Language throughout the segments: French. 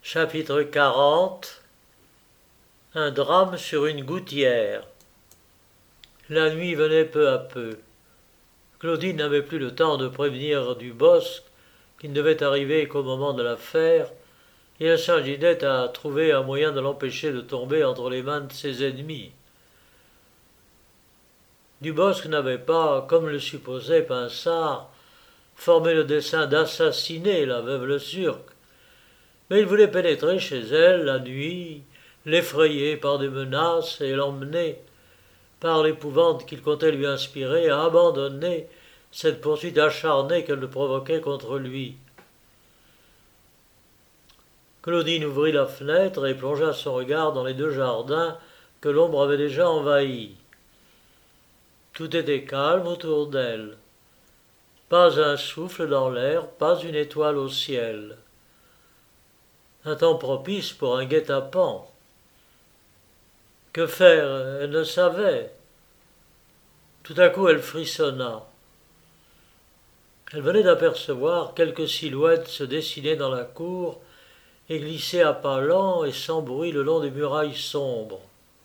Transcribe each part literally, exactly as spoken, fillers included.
Chapitre quarante. Un drame sur une gouttière. La nuit venait peu à peu. Claudine n'avait plus le temps de prévenir Dubosc, qui ne devait arriver qu'au moment de l'affaire, et elle s'agitait à trouver un moyen de l'empêcher de tomber entre les mains de ses ennemis. Dubosc n'avait pas, comme le supposait Pinsard, formé le dessein d'assassiner la veuve Le Surc, mais il voulait pénétrer chez elle la nuit, l'effrayer par des menaces et l'emmener, par l'épouvante qu'il comptait lui inspirer, à abandonner cette poursuite acharnée qu'elle provoquait contre lui. Claudine ouvrit la fenêtre et plongea son regard dans les deux jardins que l'ombre avait déjà envahis. Tout était calme autour d'elle. Pas un souffle dans l'air, pas une étoile au ciel. Un temps propice pour un guet-apens. Que faire? Elle ne savait. Tout à coup, elle frissonna. Elle venait d'apercevoir quelques silhouettes se dessiner dans la cour et glisser à pas lents et sans bruit le long des murailles sombres.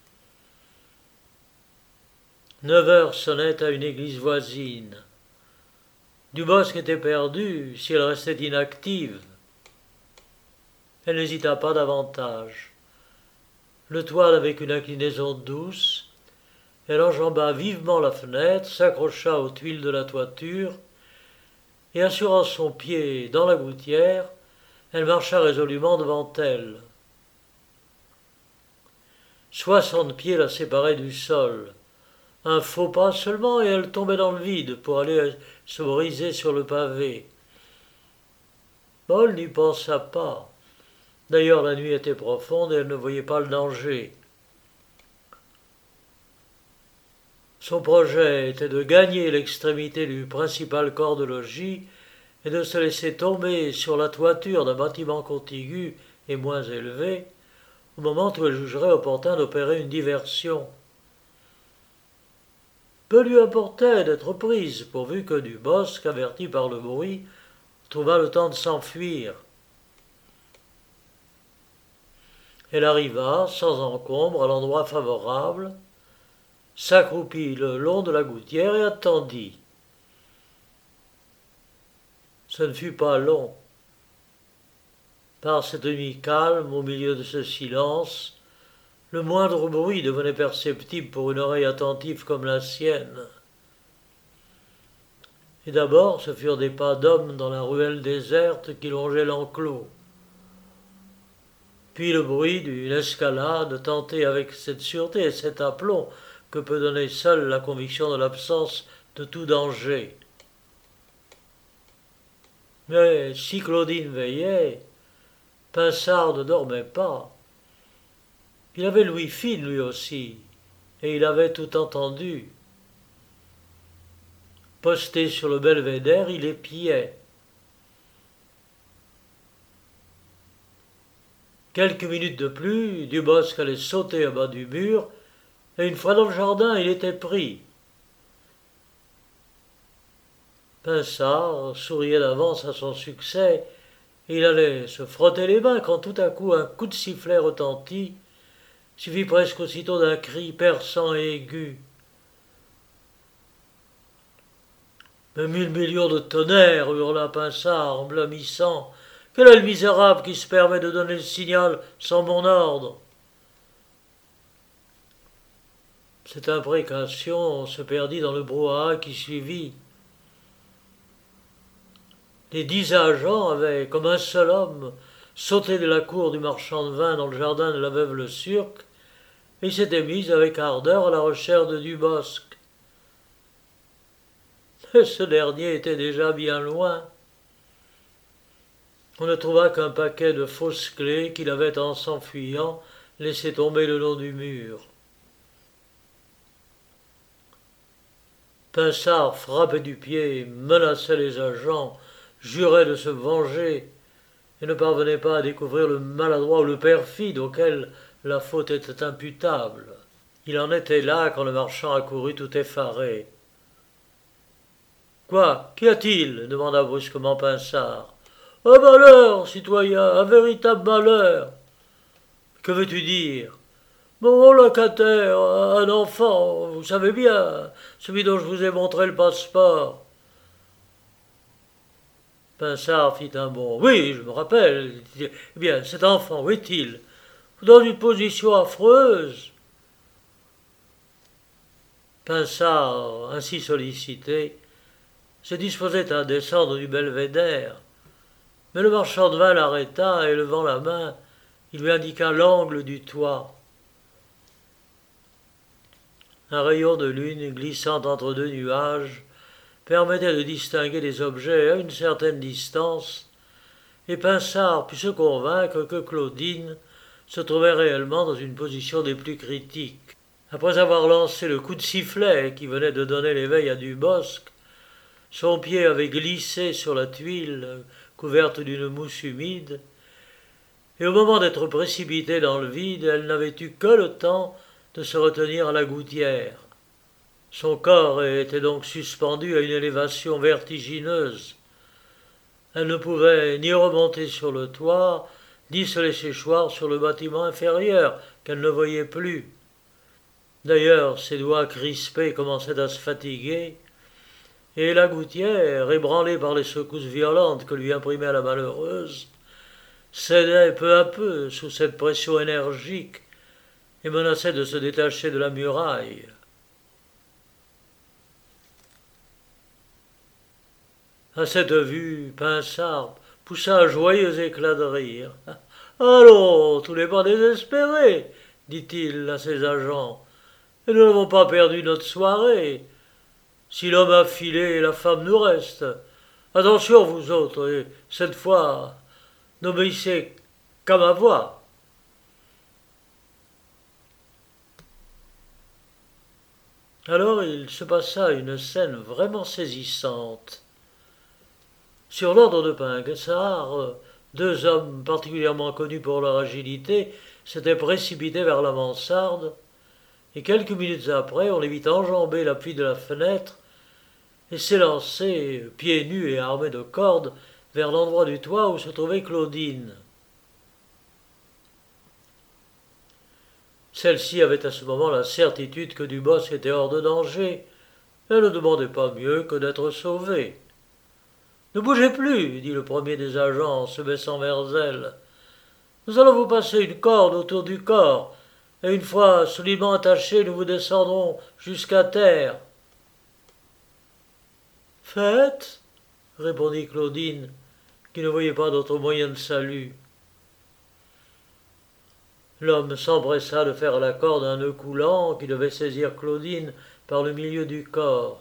Neuf heures sonnaient à une église voisine. Dubosc était perdu si elle restait inactive. Elle n'hésita pas davantage. Le toit n'avait qu'une inclinaison douce. Elle enjamba vivement la fenêtre, s'accrocha aux tuiles de la toiture, et assurant son pied dans la gouttière, elle marcha résolument devant elle. Soixante pieds la séparaient du sol. Un faux pas seulement, et elle tombait dans le vide pour aller se briser sur le pavé. Paul n'y pensa pas. D'ailleurs, la nuit était profonde et elle ne voyait pas le danger. Son projet était de gagner l'extrémité du principal corps de logis et de se laisser tomber sur la toiture d'un bâtiment contigu et moins élevé, au moment où elle jugerait opportun d'opérer une diversion. Peu lui importait d'être prise, pourvu que Dubosc, averti par le bruit, trouva le temps de s'enfuir. Elle arriva, sans encombre, à l'endroit favorable, s'accroupit le long de la gouttière et attendit. Ce ne fut pas long. Par cette nuit calme, au milieu de ce silence, le moindre bruit devenait perceptible pour une oreille attentive comme la sienne. Et d'abord, ce furent des pas d'hommes dans la ruelle déserte qui longeait l'enclos. Puis le bruit d'une escalade tentée avec cette sûreté et cet aplomb que peut donner seule la conviction de l'absence de tout danger. Mais si Claudine veillait, Pinsard ne dormait pas. Il avait l'ouïe fine lui aussi, et il avait tout entendu. Posté sur le belvédère, il épiait. Quelques minutes de plus, Dubosc allait sauter à bas du mur, et une fois dans le jardin, il était pris. Pinsard souriait d'avance à son succès, et il allait se frotter les mains quand tout à coup un coup de sifflet retentit, suivi presque aussitôt d'un cri perçant et aigu. Mais mille millions de tonnerres, hurla Pinsard en blêmissant. Quel est le misérable qui se permet de donner le signal sans mon ordre? Cette imprécation se perdit dans le brouhaha qui suivit. Les dix agents avaient, comme un seul homme, sauté de la cour du marchand de vin dans le jardin de la veuve Le Surc, et s'étaient mis avec ardeur à la recherche de Dubosc. Mais ce dernier était déjà bien loin. On ne trouva qu'un paquet de fausses clés qu'il avait, en s'enfuyant, laissé tomber le long du mur. Pinsard frappait du pied, menaçait les agents, jurait de se venger, et ne parvenait pas à découvrir le maladroit ou le perfide auquel la faute était imputable. Il en était là quand le marchand accourut tout effaré. « Quoi? Qu'y a-t-il » demanda brusquement Pinsard. Un malheur, citoyen, un véritable malheur. Que veux-tu dire? Mon locataire, un enfant, vous savez bien, celui dont je vous ai montré le passeport. Pinsard fit un bond. Oui, je me rappelle. Eh bien, cet enfant, où est-il? Dans une position affreuse. Pinsard, ainsi sollicité, se disposait à descendre du belvédère. Mais le marchand de vin l'arrêta et, levant la main, il lui indiqua l'angle du toit. Un rayon de lune glissant entre deux nuages permettait de distinguer les objets à une certaine distance, et Pinsard put se convaincre que Claudine se trouvait réellement dans une position des plus critiques. Après avoir lancé le coup de sifflet qui venait de donner l'éveil à Dubosc, son pied avait glissé sur la tuile couverte d'une mousse humide, et au moment d'être précipitée dans le vide, elle n'avait eu que le temps de se retenir à la gouttière. Son corps était donc suspendu à une élévation vertigineuse. Elle ne pouvait ni remonter sur le toit, ni se laisser choir sur le bâtiment inférieur, qu'elle ne voyait plus. D'ailleurs, ses doigts crispés commençaient à se fatiguer, et la gouttière, ébranlée par les secousses violentes que lui imprimait la malheureuse, cédait peu à peu sous cette pression énergique et menaçait de se détacher de la muraille. À cette vue, Pinsard poussa un joyeux éclat de rire. « Allons, tout n'est pas désespéré, dit-il à ses agents. Et nous n'avons pas perdu notre soirée. Si l'homme a filé, la femme nous reste. Attention, vous autres, et cette fois, n'obéissez qu'à ma voix. » Alors il se passa une scène vraiment saisissante. Sur l'ordre de Pinsard, deux hommes particulièrement connus pour leur agilité s'étaient précipités vers la mansarde, et quelques minutes après, on les vit enjamber l'appui de la fenêtre et s'élancer, pieds nus et armés de cordes, vers l'endroit du toit où se trouvait Claudine. Celle-ci avait à ce moment la certitude que Dubosc était hors de danger. Elle ne demandait pas mieux que d'être sauvée. « Ne bougez plus, dit le premier des agents en se baissant vers elle. Nous allons vous passer une corde autour du corps, et une fois solidement attachés, nous vous descendrons jusqu'à terre. »« Faites, répondit Claudine, qui ne voyait pas d'autre moyen de salut. L'homme s'empressa de faire à la corde un nœud coulant qui devait saisir Claudine par le milieu du corps.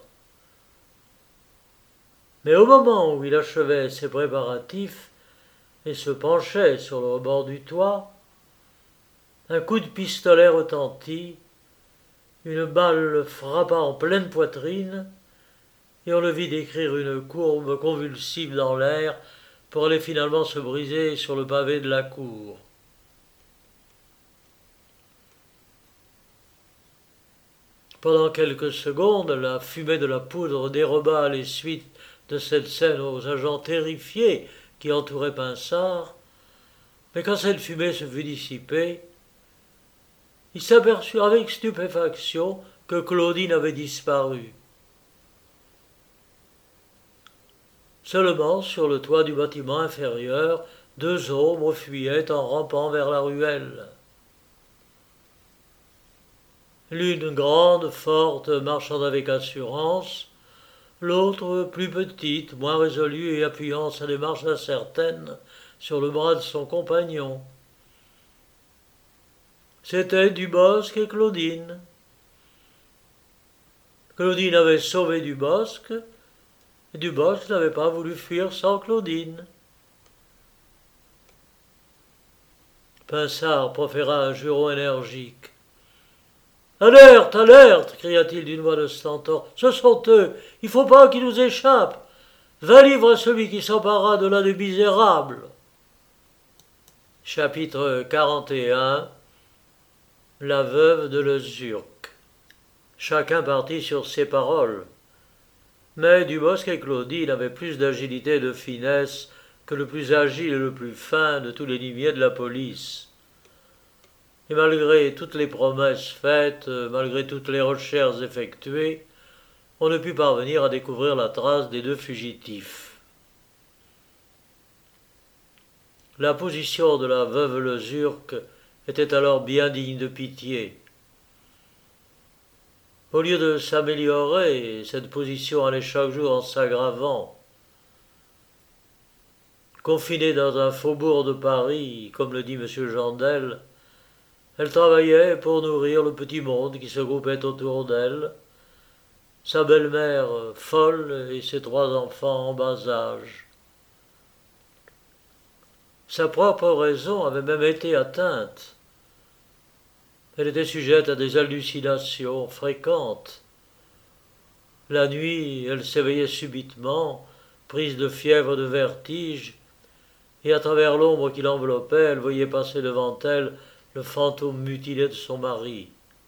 Mais au moment où il achevait ses préparatifs et se penchait sur le rebord du toit, un coup de pistolet retentit, une balle le frappa en pleine poitrine, et on le vit décrire une courbe convulsive dans l'air pour aller finalement se briser sur le pavé de la cour. Pendant quelques secondes, la fumée de la poudre déroba les suites de cette scène aux agents terrifiés qui entouraient Pinsard, mais quand cette fumée se fut dissipée, il s'aperçut avec stupéfaction que Claudine avait disparu. Seulement, sur le toit du bâtiment inférieur, deux ombres fuyaient en rampant vers la ruelle. L'une grande, forte, marchant avec assurance, l'autre plus petite, moins résolue et appuyant sa démarche incertaine sur le bras de son compagnon. C'étaient Dubosc et Claudine. Claudine avait sauvé Dubosc, et Dubosc n'avait pas voulu fuir sans Claudine. Pinsard proféra un juron énergique. « Alerte, alerte !» cria-t-il d'une voix de stentor. « Ce sont eux. Il ne faut pas qu'ils nous échappent. Vingt livres à celui qui s'emparera de l'un des misérables. » Chapitre quarante et un. La veuve de Lesurque. Chacun partit sur ses paroles. Mais Dubosc et Claudine avaient plus d'agilité et de finesse que le plus agile et le plus fin de tous les limiers de la police. Et malgré toutes les promesses faites, malgré toutes les recherches effectuées, on ne put parvenir à découvrir la trace des deux fugitifs. La position de la veuve Lezurque était alors bien digne de pitié. Au lieu de s'améliorer, cette position allait chaque jour en s'aggravant. Confinée dans un faubourg de Paris, comme le dit M. Jandel, elle travaillait pour nourrir le petit monde qui se groupait autour d'elle, sa belle-mère folle et ses trois enfants en bas âge. Sa propre raison avait même été atteinte. Elle était sujette à des hallucinations fréquentes. La nuit, elle s'éveillait subitement, prise de fièvre, de vertige, et à travers l'ombre qui l'enveloppait, elle voyait passer devant elle le fantôme mutilé de son mari.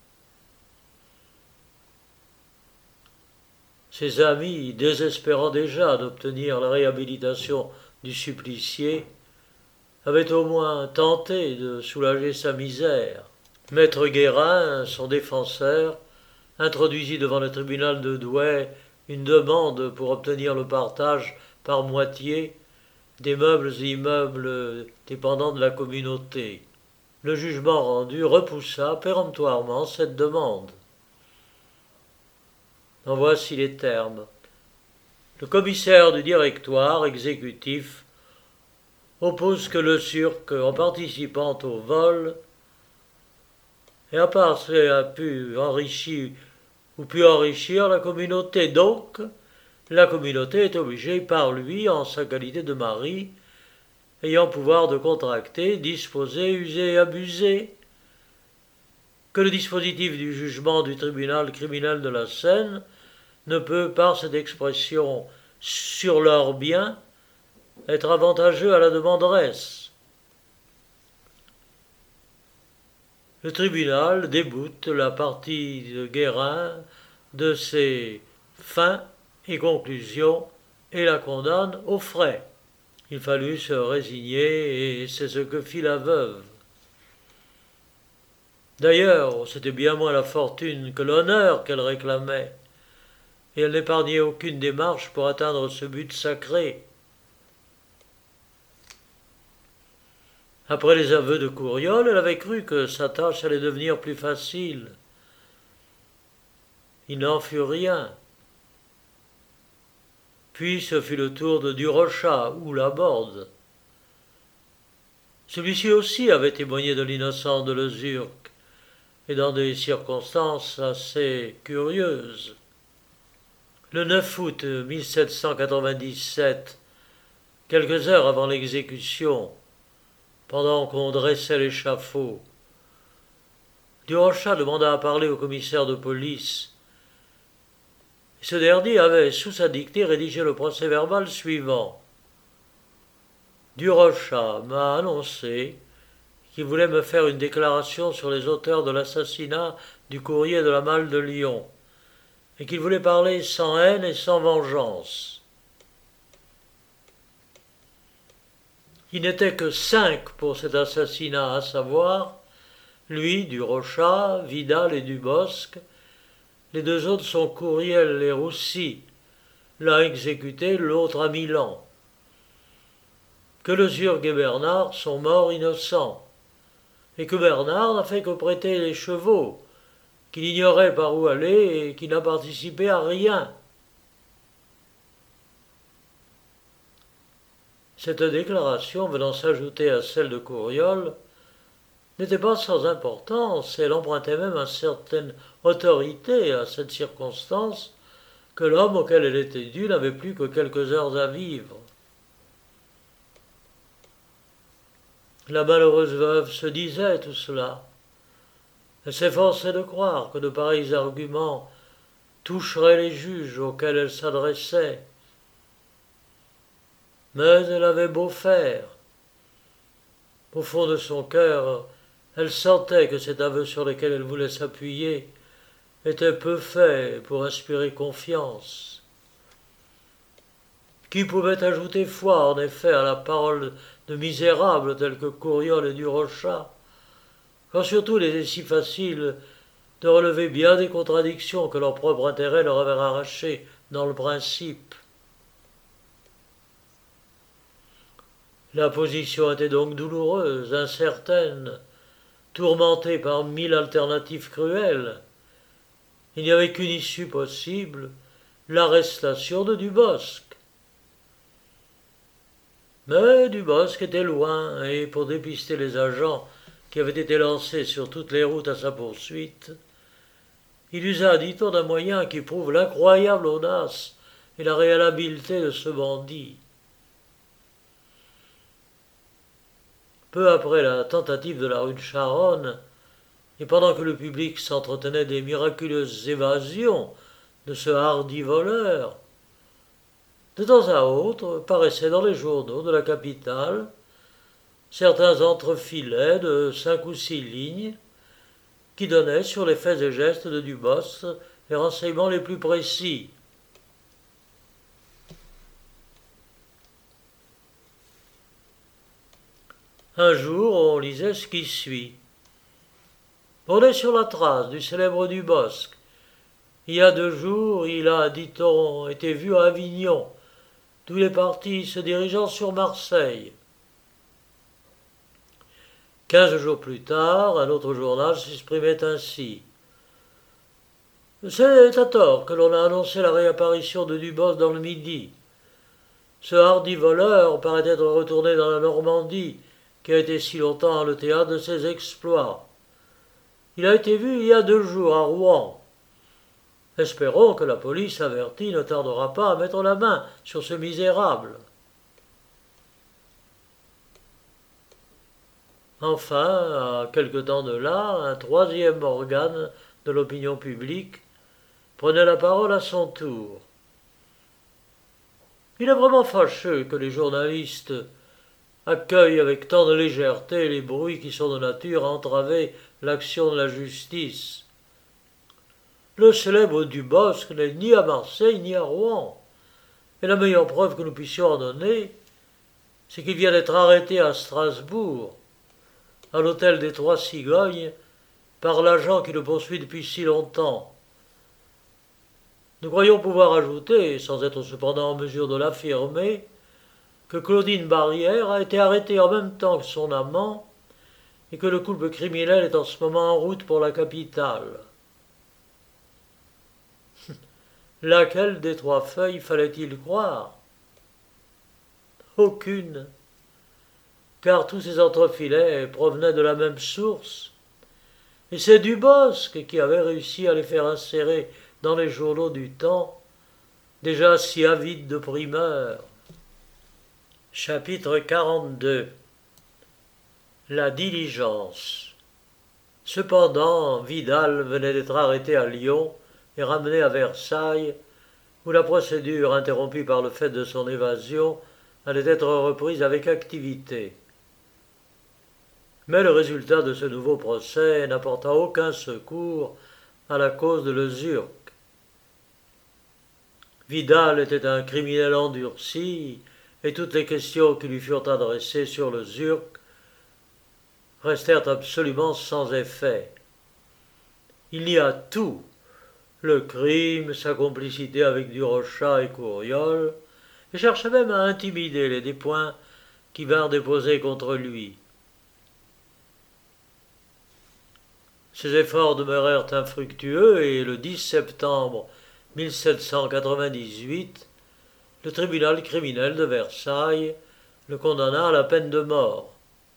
Ses amis, désespérant déjà d'obtenir la réhabilitation du supplicié, avaient au moins tenté de soulager sa misère. Maître Guérin, son défenseur, introduisit devant le tribunal de Douai une demande pour obtenir le partage par moitié des meubles et immeubles dépendant de la communauté. Le jugement rendu repoussa péremptoirement cette demande. En voici les termes. Le commissaire du directoire exécutif oppose que Lezurque, en participant au vol, et à part cela a pu enrichir ou pu enrichir la communauté. Donc, la communauté est obligée par lui, en sa qualité de mari, ayant pouvoir de contracter, disposer, user et abuser, que le dispositif du jugement du tribunal criminel de la Seine ne peut, par cette expression sur leurs biens, être avantageux à la demanderesse. Le tribunal déboute la partie de Guérin de ses fins et conclusions et la condamne aux frais. Il fallut se résigner et c'est ce que fit la veuve. D'ailleurs, c'était bien moins la fortune que l'honneur qu'elle réclamait, et elle n'épargnait aucune démarche pour atteindre ce but sacré. Après les aveux de Courriol, elle avait cru que sa tâche allait devenir plus facile. Il n'en fut rien. Puis ce fut le tour de Durocher ou Laborde. Celui-ci aussi avait témoigné de l'innocence de Lezurque, et dans des circonstances assez curieuses. Le neuf août mille sept cent quatre-vingt-dix-sept, quelques heures avant l'exécution, pendant qu'on dressait l'échafaud, Durocher demanda à parler au commissaire de police. Ce dernier avait, sous sa dictée, rédigé le procès-verbal suivant. Durocher m'a annoncé qu'il voulait me faire une déclaration sur les auteurs de l'assassinat du courrier de la Malle de Lyon, et qu'il voulait parler sans haine et sans vengeance. Il n'était que cinq pour cet assassinat, à savoir lui, Durocher, Vidal et Dubosc. Les deux autres sont Courriel et Roussy, l'un exécuté, l'autre à Milan. Que Lezurque et Bernard sont morts innocents, et que Bernard n'a fait que prêter les chevaux, qu'il ignorait par où aller et qui n'a participé à rien. Cette déclaration, venant s'ajouter à celle de Courriol, n'était pas sans importance, et elle empruntait même une certaine autorité à cette circonstance que l'homme auquel elle était due n'avait plus que quelques heures à vivre. La malheureuse veuve se disait tout cela. Elle s'efforçait de croire que de pareils arguments toucheraient les juges auxquels elle s'adressait. Mais elle avait beau faire. Au fond de son cœur, elle sentait que cet aveu sur lequel elle voulait s'appuyer était peu fait pour inspirer confiance. Qui pouvait ajouter foi, en effet, à la parole de misérables tels que Courriol et Durocha, quand surtout il était si facile de relever bien des contradictions que leur propre intérêt leur avait arrachées dans le principe. La position était donc douloureuse, incertaine, tourmentée par mille alternatives cruelles. Il n'y avait qu'une issue possible, l'arrestation de Dubosc. Mais Dubosc était loin, et pour dépister les agents qui avaient été lancés sur toutes les routes à sa poursuite, il usa, dit-on, d'un moyen qui prouve l'incroyable audace et la réelle habileté de ce bandit. Peu après la tentative de la rue de Charonne, et pendant que le public s'entretenait des miraculeuses évasions de ce hardi voleur, de temps à autre paraissaient dans les journaux de la capitale certains entrefilets de cinq ou six lignes qui donnaient sur les faits et gestes de Dubosc les renseignements les plus précis. Un jour, on lisait ce qui suit. On est sur la trace du célèbre Dubosc. Il y a deux jours, il a, dit-on, été vu à Avignon, d'où il est parti se dirigeant sur Marseille. Quinze jours plus tard, un autre journal s'exprimait ainsi. C'est à tort que l'on a annoncé la réapparition de Dubosc dans le Midi. Ce hardi voleur paraît être retourné dans la Normandie, qui a été si longtemps le théâtre de ses exploits. Il a été vu il y a deux jours à Rouen. Espérons que la police avertie ne tardera pas à mettre la main sur ce misérable. Enfin, à quelque temps de là, un troisième organe de l'opinion publique prenait la parole à son tour. Il est vraiment fâcheux que les journalistes accueillent avec tant de légèreté les bruits qui sont de nature à entraver l'action de la justice. Le célèbre Dubosc n'est ni à Marseille ni à Rouen, et la meilleure preuve que nous puissions en donner, c'est qu'il vient d'être arrêté à Strasbourg, à l'hôtel des Trois Cigognes, par l'agent qui le poursuit depuis si longtemps. Nous croyons pouvoir ajouter, sans être cependant en mesure de l'affirmer, que Claudine Barrière a été arrêtée en même temps que son amant et que le couple criminel est en ce moment en route pour la capitale. Laquelle des trois feuilles fallait-il croire? Aucune, car tous ces entrefilets provenaient de la même source, et c'est Dubosc qui avait réussi à les faire insérer dans les journaux du temps, déjà si avides de primeurs. Chapitre quarante-deux. La diligence. Cependant, Vidal venait d'être arrêté à Lyon et ramené à Versailles, où la procédure, interrompue par le fait de son évasion, allait être reprise avec activité. Mais le résultat de ce nouveau procès n'apporta aucun secours à la cause de Lesurque. Vidal était un criminel endurci, et toutes les questions qui lui furent adressées sur Lesurque restèrent absolument sans effet. Il nia tout, le crime, sa complicité avec Durocha et Courriol, et chercha même à intimider les Despoints qui vinrent déposer contre lui. Ses efforts demeurèrent infructueux et le dix septembre mille sept cent quatre-vingt-dix-huit, le tribunal criminel de Versailles le condamna à la peine de mort.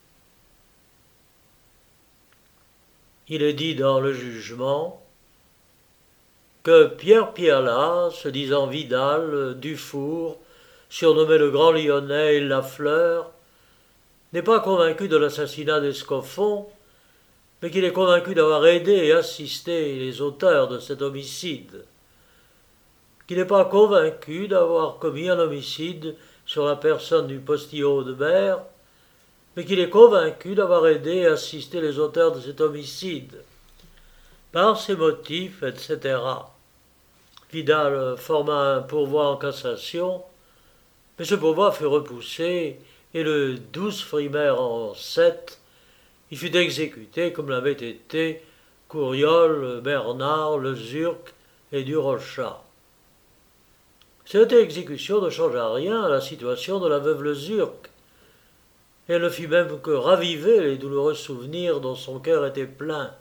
Il est dit dans le jugement que Pierre Pialat, se disant Vidal, Dufour, surnommé le Grand Lyonnais et Lafleur, n'est pas convaincu de l'assassinat d'Escoffon, mais qu'il est convaincu d'avoir aidé et assisté les auteurs de cet homicide, qu'il n'est pas convaincu d'avoir commis un homicide sur la personne du postillon Audebert, mais qu'il est convaincu d'avoir aidé et assisté les auteurs de cet homicide. Par ces motifs, et cetera. Vidal forma un pourvoi en cassation, Mais ce pauvre fut repoussé, et le douze frimaire en sept, il fut exécuté comme l'avaient été Couriol, Bernard, Le Zurc et Durochat. Cette exécution ne changea rien à la situation de la veuve Le Zurc. Elle ne fit même que raviver les douloureux souvenirs dont son cœur était plein.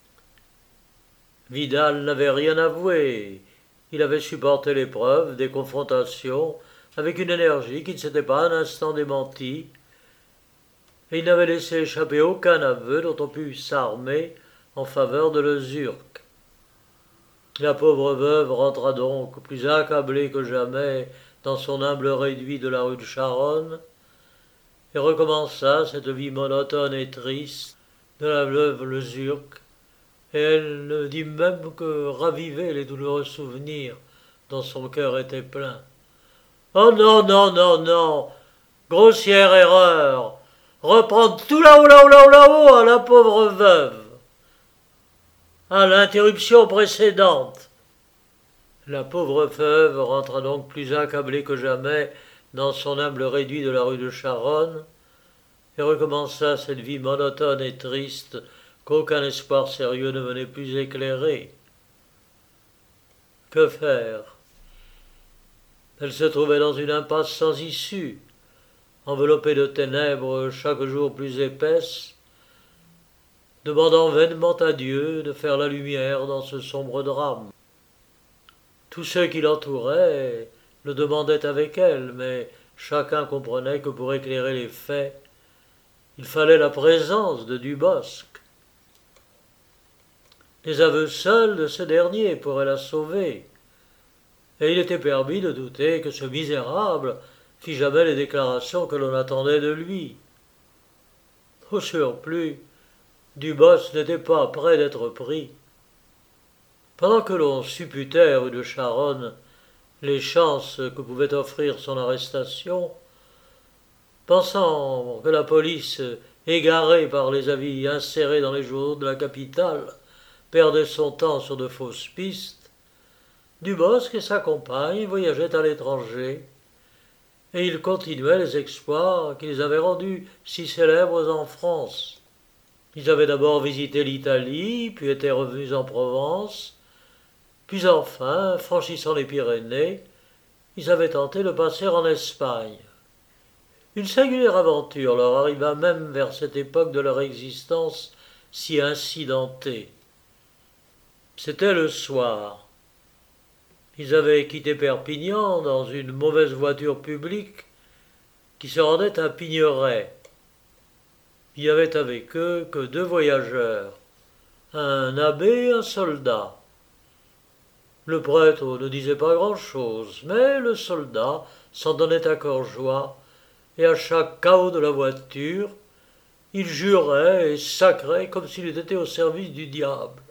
Vidal n'avait rien avoué. Il avait supporté l'épreuve des confrontations avec une énergie qui ne s'était pas un instant démentie, et il n'avait laissé échapper aucun aveu dont on pût s'armer en faveur de Le Zurc. La pauvre veuve rentra donc plus accablée que jamais dans son humble réduit de la rue de Charonne, et recommença cette vie monotone et triste de la veuve Le Zurc, et elle ne dit même que raviver les douloureux souvenirs dont son cœur était plein. Oh non, non, non, non, grossière erreur, reprendre tout là-haut, là-haut, là-haut, là-haut à la pauvre veuve, à l'interruption précédente. La pauvre veuve rentra donc plus accablée que jamais dans son humble réduit de la rue de Charonne, et recommença cette vie monotone et triste qu'aucun espoir sérieux ne venait plus éclairer. Que faire? Elle se trouvait dans une impasse sans issue, enveloppée de ténèbres chaque jour plus épaisses, demandant vainement à Dieu de faire la lumière dans ce sombre drame. Tous ceux qui l'entouraient le demandaient avec elle, mais chacun comprenait que pour éclairer les faits, il fallait la présence de Dubosc. Les aveux seuls de ce dernier pourraient la sauver, et il était permis de douter que ce misérable fît jamais les déclarations que l'on attendait de lui. Au surplus, Dubosc n'était pas près d'être pris. Pendant que l'on supputait rue de Charonne les chances que pouvait offrir son arrestation, pensant que la police, égarée par les avis insérés dans les journaux de la capitale, perdait son temps sur de fausses pistes, Dubosc et sa compagne voyageaient à l'étranger, et ils continuaient les exploits qui les avaient rendus si célèbres en France. Ils avaient d'abord visité l'Italie, puis étaient revenus en Provence, puis enfin, franchissant les Pyrénées, ils avaient tenté de passer en Espagne. Une singulière aventure leur arriva même vers cette époque de leur existence si incidentée. C'était le soir. Ils avaient quitté Perpignan dans une mauvaise voiture publique qui se rendait à Pigneret. Il y avait avec eux que deux voyageurs, un abbé et un soldat. Le prêtre ne disait pas grand-chose, mais le soldat s'en donnait à cœur joie, et à chaque cahot de la voiture, il jurait et sacrait comme s'il eût été au service du diable.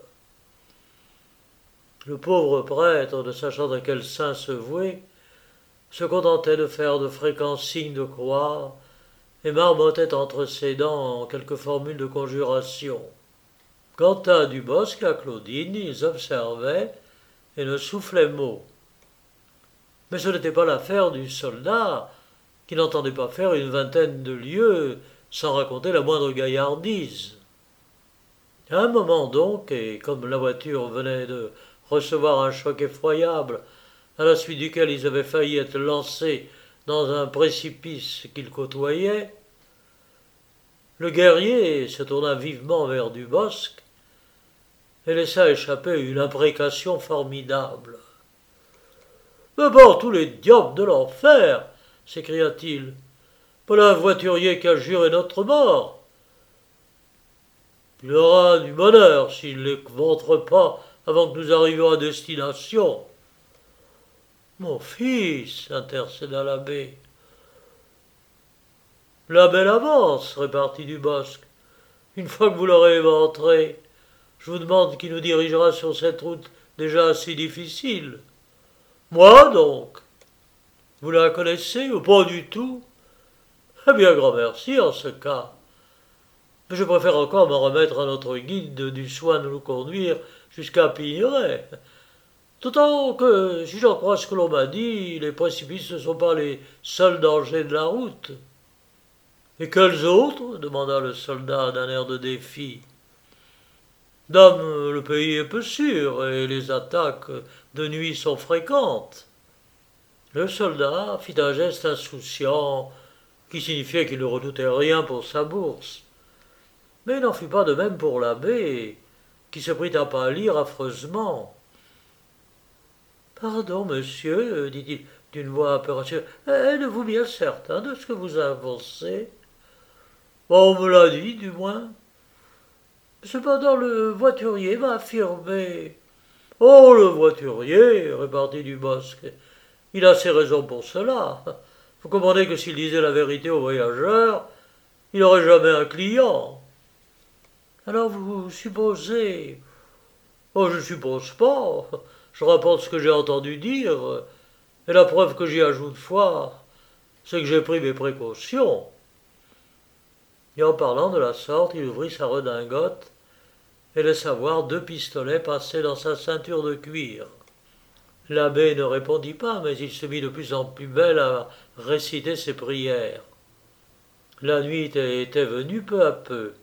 Le pauvre prêtre, ne sachant à quel saint se vouer, se contentait de faire de fréquents signes de croix et marmottait entre ses dents quelques formules de conjuration. Quant à Dubosc et à Claudine, ils observaient et ne soufflaient mot. Mais ce n'était pas l'affaire du soldat, qui n'entendait pas faire une vingtaine de lieues sans raconter la moindre gaillardise. À un moment donc, et comme la voiture venait de recevoir un choc effroyable, à la suite duquel ils avaient failli être lancés dans un précipice qu'ils côtoyaient, le guerrier se tourna vivement vers Dubosc et laissa échapper une imprécation formidable. « Mais par tous les diables de l'enfer !» s'écria-t-il. « Voilà un voiturier qui a juré notre mort. Il aura du bonheur s'il ne l'éventre pas avant que nous arrivions à destination. » « Mon fils, intercéda l'abbé. « La belle avance, repartit Dubosc. Une fois que vous l'aurez éventré, je vous demande qui nous dirigera sur cette route déjà assez difficile. Moi donc. Vous la connaissez ou pas du tout? Eh bien, grand merci en ce cas. Mais je préfère encore m'en remettre à notre guide du soin de nous conduire jusqu'à Pigneret. D'autant que, si j'en crois ce que l'on m'a dit, les précipices ne sont pas les seuls dangers de la route. Et quels autres demanda le soldat d'un air de défi. Dame, le pays est peu sûr et les attaques de nuit sont fréquentes. Le soldat fit un geste insouciant qui signifiait qu'il ne redoutait rien pour sa bourse. Mais il n'en fut pas de même pour l'abbé, qui se prit à pâlir affreusement. Pardon, monsieur, dit-il d'une voix un peu rassurée, êtes-vous bien certain de ce que vous avancez? On me l'a dit, du moins. Cependant, le voiturier m'a affirmé. Oh, le voiturier, repartit Dubosc, il a ses raisons pour cela. Vous comprenez que s'il disait la vérité aux voyageurs, il n'aurait jamais un client. Alors vous supposez... Oh, je suppose pas. Je rapporte ce que j'ai entendu dire, et la preuve que j'y ajoute foi, c'est que j'ai pris mes précautions. Et en parlant de la sorte, il ouvrit sa redingote et laissa voir deux pistolets passés dans sa ceinture de cuir. L'abbé ne répondit pas, mais il se mit de plus en plus belle à réciter ses prières. La nuit était venue peu à peu.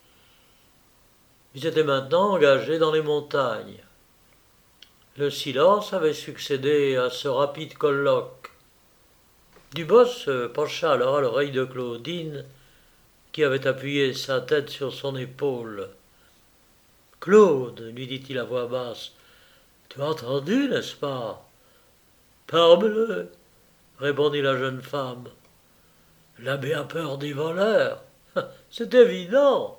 Ils étaient maintenant engagés dans les montagnes. Le silence avait succédé à ce rapide colloque. Dubosc pencha alors à l'oreille de Claudine, qui avait appuyé sa tête sur son épaule. « Claude, lui dit-il à voix basse, tu as entendu, n'est-ce pas ?»« Parbleu, répondit la jeune femme. L'abbé a peur des voleurs. C'est évident.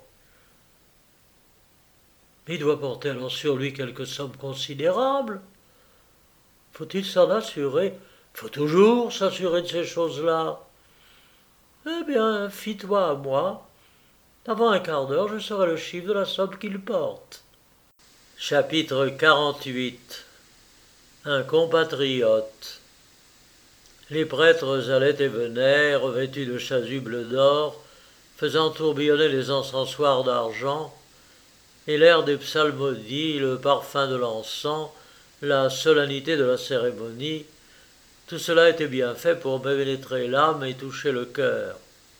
Mais il doit porter alors sur lui quelque somme considérable. Faut-il s'en assurer? Faut toujours s'assurer de ces choses-là. Eh bien, fie-toi à moi. Avant un quart d'heure, je saurai le chiffre de la somme qu'il porte. Chapitre quarante-huit. Un compatriote. Les prêtres allaient et venaient, revêtus de chasubles d'or, faisant tourbillonner les encensoirs d'argent, et l'air des psalmodies, le parfum de l'encens, la solennité de la cérémonie, tout cela était bien fait pour pénétrer l'âme et toucher le cœur.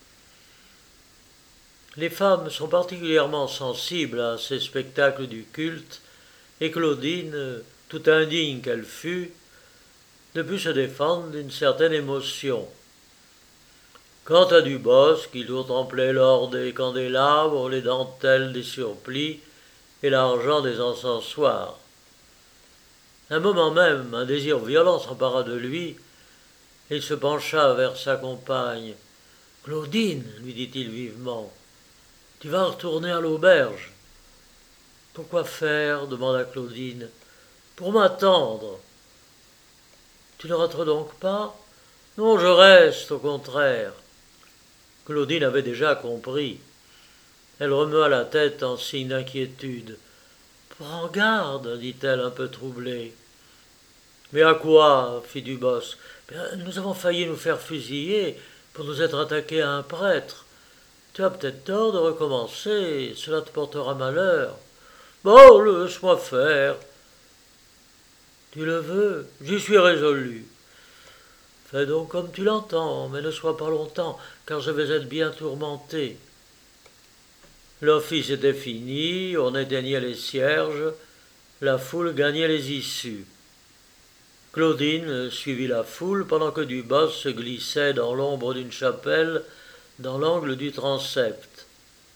Les femmes sont particulièrement sensibles à ces spectacles du culte, et Claudine, tout indigne qu'elle fût, ne put se défendre d'une certaine émotion. Quant à Dubosc, il contemplait l'or des candélabres, les dentelles des surplis et l'argent des encensoirs. Un moment même, un désir violent s'empara de lui, et il se pencha vers sa compagne. « Claudine, lui dit-il vivement, tu vas retourner à l'auberge. »« Pourquoi faire ?» demanda Claudine. « Pour m'attendre. »« Tu ne rentres donc pas ?»« Non, je reste, au contraire. » Claudine avait déjà compris. Elle remua la tête en signe d'inquiétude. « Prends garde, dit-elle un peu troublée. »« Mais à quoi ?» fit Dubosc. « Nous avons failli nous faire fusiller pour nous être attaqués à un prêtre. Tu as peut-être tort de recommencer, cela te portera malheur. »« Bon, laisse-moi faire. »« Tu le veux, j'y suis résolu. » « Fais donc comme tu l'entends, mais ne sois pas longtemps, car je vais être bien tourmenté. » L'office était fini, on éteignait les cierges, la foule gagnait les issues. Claudine suivit la foule pendant que Dubosc se glissait dans l'ombre d'une chapelle dans l'angle du transept.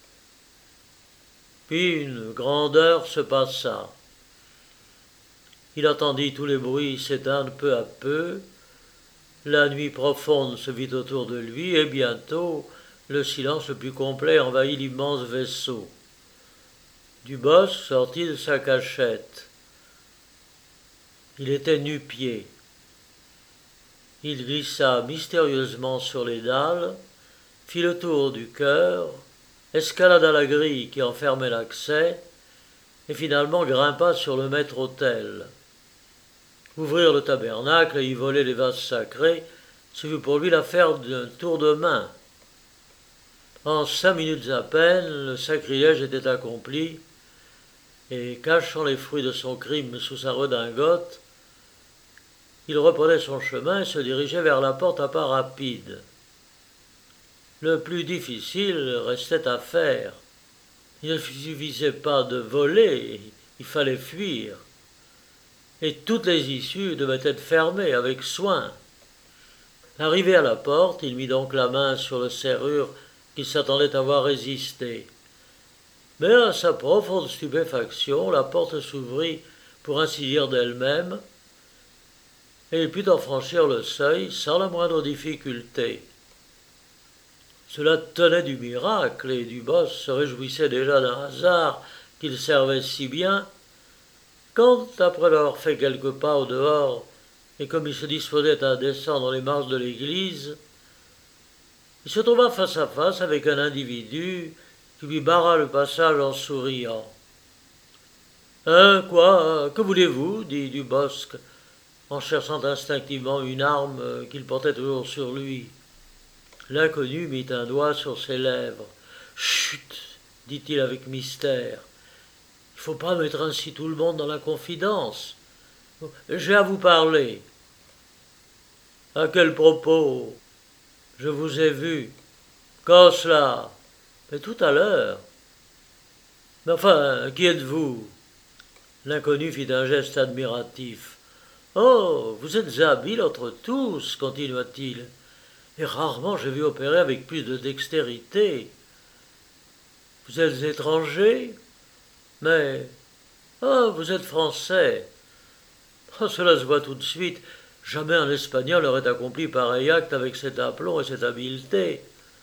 Puis une grande heure se passa. Il entendit tous les bruits s'éteindre peu à peu. La nuit profonde se vit autour de lui et bientôt le silence le plus complet envahit l'immense vaisseau. Dubosc sortit de sa cachette. Il était nu-pieds. Il glissa mystérieusement sur les dalles, fit le tour du chœur, escalada la grille qui enfermait l'accès, et finalement grimpa sur le maître-autel. Ouvrir le tabernacle et y voler les vases sacrés, ce fut pour lui l'affaire d'un tour de main. En cinq minutes à peine, le sacrilège était accompli, et cachant les fruits de son crime sous sa redingote, il reprenait son chemin et se dirigeait vers la porte à pas rapide. Le plus difficile restait à faire. Il ne suffisait pas de voler, il fallait fuir. Et toutes les issues devaient être fermées avec soin. Arrivé à la porte, il mit donc la main sur le serrure qu'il s'attendait à voir résister. Mais à sa profonde stupéfaction, la porte s'ouvrit pour ainsi dire d'elle-même, et il put en franchir le seuil sans la moindre difficulté. Cela tenait du miracle, et Dubosc se réjouissait déjà d'un hasard qu'il servait si bien, quand, après avoir fait quelques pas au dehors, et comme il se disposait à descendre les marches de l'église, il se trouva face à face avec un individu qui lui barra le passage en souriant. « Hein, quoi, que voulez-vous » dit Dubosc, en cherchant instinctivement une arme qu'il portait toujours sur lui. L'inconnu mit un doigt sur ses lèvres. « Chut » dit-il avec mystère. « Il ne faut pas mettre ainsi tout le monde dans la confidence. J'ai à vous parler. »« À quel propos ? Je vous ai vu. »« Quand cela ? » ?»« Mais tout à l'heure. »« Mais enfin, qui êtes-vous » L'inconnu fit un geste admiratif. « Oh, vous êtes habile entre tous, continua-t-il, et rarement j'ai vu opérer avec plus de dextérité. Vous êtes étranger ? Mais, oh, vous êtes français. Oh, cela se voit tout de suite. Jamais un Espagnol n'aurait accompli pareil acte avec cet aplomb et cette habileté.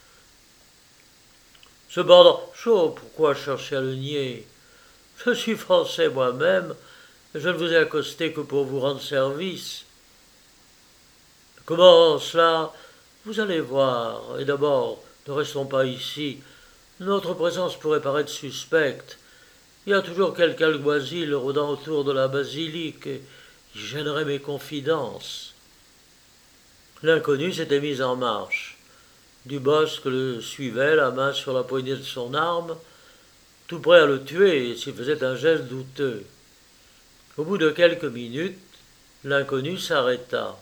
Cependant, chaud, pourquoi chercher à le nier ? Je suis français moi-même, et je ne vous ai accosté que pour vous rendre service. Comment cela ? Vous allez voir. Et d'abord, ne restons pas ici. Notre présence pourrait paraître suspecte. Il y a toujours quelque alguazil rôdant autour de la basilique et qui gênerait mes confidences. L'inconnu s'était mis en marche. Dubosc le suivait, la main sur la poignée de son arme, tout prêt à le tuer s'il faisait un geste douteux. Au bout de quelques minutes, l'inconnu s'arrêta.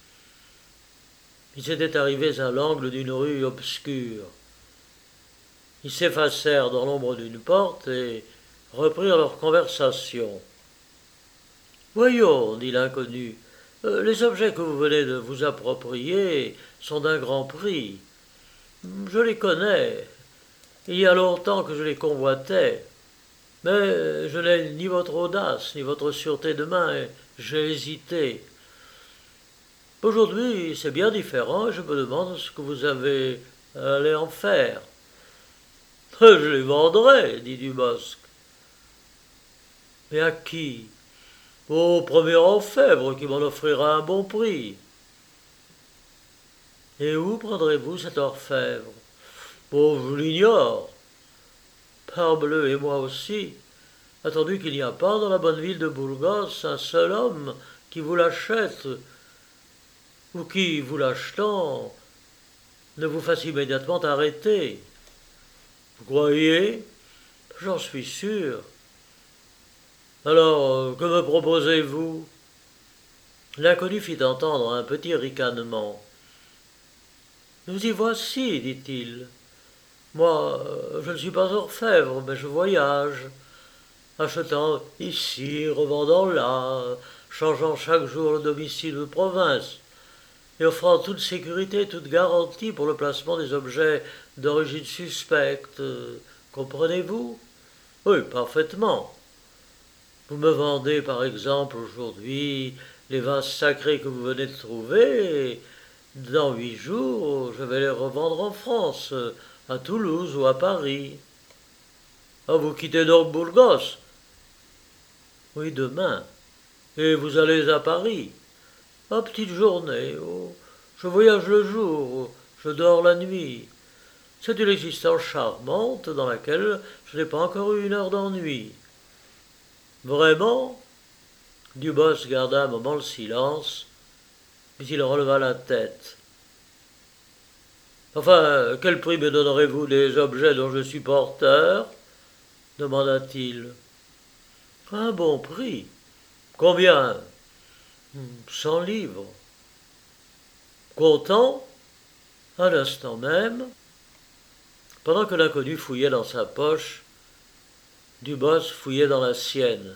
Ils étaient arrivés à l'angle d'une rue obscure. Ils s'effacèrent dans l'ombre d'une porte et reprirent leur conversation. « Voyons, dit l'inconnu, euh, les objets que vous venez de vous approprier sont d'un grand prix. Je les connais. Il y a longtemps que je les convoitais. Mais je n'ai ni votre audace, ni votre sûreté de main, et j'ai hésité. Aujourd'hui, c'est bien différent, et je me demande ce que vous avez à aller en faire. »« Je les vendrai, dit Dubosc. »« Mais à qui ? » ?»« Au premier orfèvre qui m'en offrira un bon prix. »« Et où prendrez-vous cet orfèvre ? » ?»« Oh, je l'ignore. » »« Parbleu, et moi aussi, attendu qu'il n'y a pas dans la bonne ville de Burgos un seul homme qui vous l'achète, ou qui, vous l'achetant, ne vous fasse immédiatement arrêter. Vous croyez ? J'en suis sûr. Alors, que me proposez-vous ? L'inconnu fit entendre un petit ricanement. Nous y voici, dit-il. Moi, je ne suis pas orfèvre, mais je voyage, achetant ici, revendant là, changeant chaque jour le domicile de province, et offrant toute sécurité, toute garantie pour le placement des objets d'origine suspecte. Comprenez-vous ? Oui, parfaitement. Vous me vendez, par exemple, aujourd'hui, les vases sacrés que vous venez de trouver, et dans huit jours, je vais les revendre en France, à Toulouse ou à Paris. Ah, vous quittez donc Burgos ? Oui, demain. Et vous allez à Paris ? Ah, petite journée. Oh, je voyage le jour, je dors la nuit. C'est une existence charmante dans laquelle je n'ai pas encore eu une heure d'ennui. Vraiment ? Dubosc garda un moment le silence, puis il releva la tête. Enfin, quel prix me donnerez-vous des objets dont je suis porteur ? Demanda-t-il. Un bon prix. Combien ? Cent livres. Content, à l'instant même, pendant que l'inconnu fouillait dans sa poche, Dubosc fouillait dans la sienne.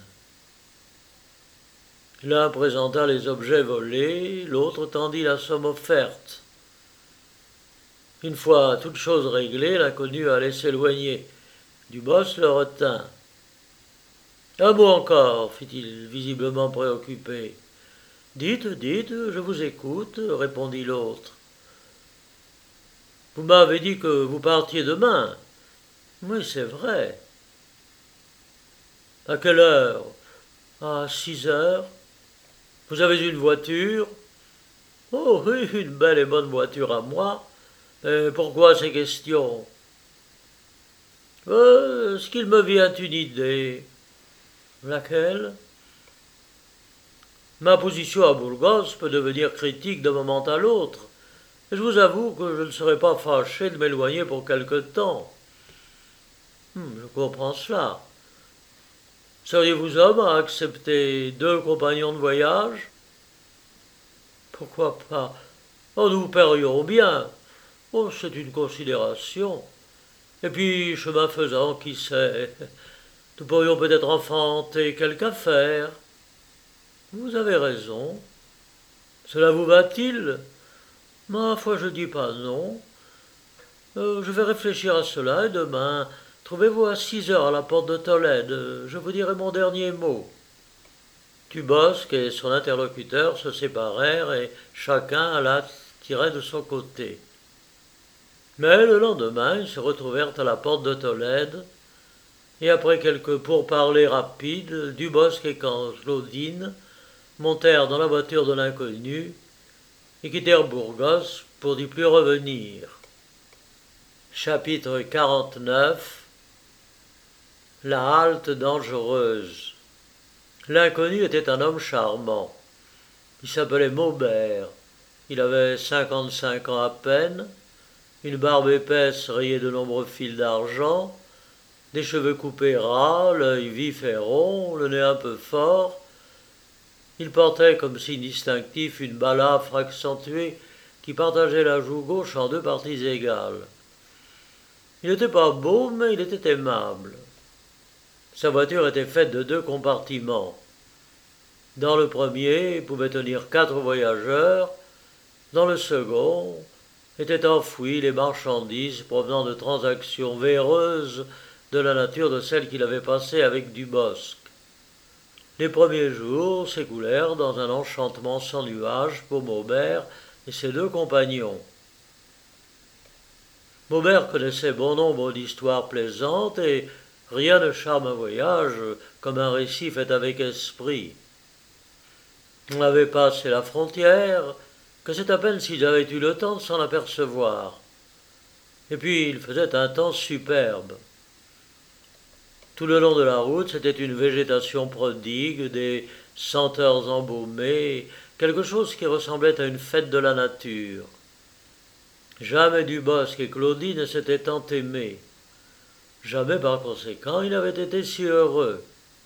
L'un présenta les objets volés, l'autre tendit la somme offerte. Une fois toute chose réglée, l'inconnu allait s'éloigner. Dubosc le retint. Un mot encore, fit-il, visiblement préoccupé. Dites, dites, je vous écoute, répondit l'autre. Vous m'avez dit que vous partiez demain. Oui, c'est vrai. À quelle heure? À six heures. Vous avez une voiture? Oh oui, une belle et bonne voiture à moi. Mais pourquoi ces questions? Euh, est-ce qu'il me vient une idée? Laquelle? Ma position à Burgos peut devenir critique d'un moment à l'autre. Et je vous avoue que je ne serais pas fâché de m'éloigner pour quelque temps. Hum, je comprends cela. Seriez-vous homme à accepter deux compagnons de voyage? Pourquoi pas? Oh, nous paierions bien. Oh, c'est une considération. Et puis, chemin faisant, qui sait, nous pourrions peut-être enfanter quelque affaire. Vous avez raison. Cela vous va-t-il? Ma foi, je dis pas non. Euh, je vais réfléchir à cela et demain, trouvez-vous à six heures à la porte de Tolède. Je vous dirai mon dernier mot. Dubosc et son interlocuteur se séparèrent et chacun alla tirer de son côté. Mais le lendemain, ils se retrouvèrent à la porte de Tolède, et après quelques pourparlers rapides, Dubosc et Claudine montèrent dans la voiture de l'inconnu et quittèrent Burgos pour n'y plus revenir. Chapitre quarante-neuf. La halte dangereuse. L'inconnu était un homme charmant. Il s'appelait Maubert. Il avait cinquante-cinq ans à peine, une barbe épaisse rayée de nombreux fils d'argent, des cheveux coupés ras, l'œil vif et rond, le nez un peu fort. Il portait comme signe distinctif une balafre accentuée qui partageait la joue gauche en deux parties égales. Il n'était pas beau, mais il était aimable. Sa voiture était faite de deux compartiments. Dans le premier pouvaient tenir quatre voyageurs, dans le second étaient enfouies les marchandises provenant de transactions véreuses de la nature de celles qu'il avait passées avec Dubosc. Les premiers jours s'écoulèrent dans un enchantement sans nuages pour Maubert et ses deux compagnons. Maubert connaissait bon nombre d'histoires plaisantes et rien ne charme un voyage comme un récit fait avec esprit. On avait passé la frontière, que c'est à peine s'ils avaient eu le temps de s'en apercevoir. Et puis il faisait un temps superbe. Tout le long de la route, c'était une végétation prodigue, des senteurs embaumées, quelque chose qui ressemblait à une fête de la nature. Jamais Dubosc et Claudine ne s'étaient tant aimés. Jamais, par conséquent, il n'avait été si heureux.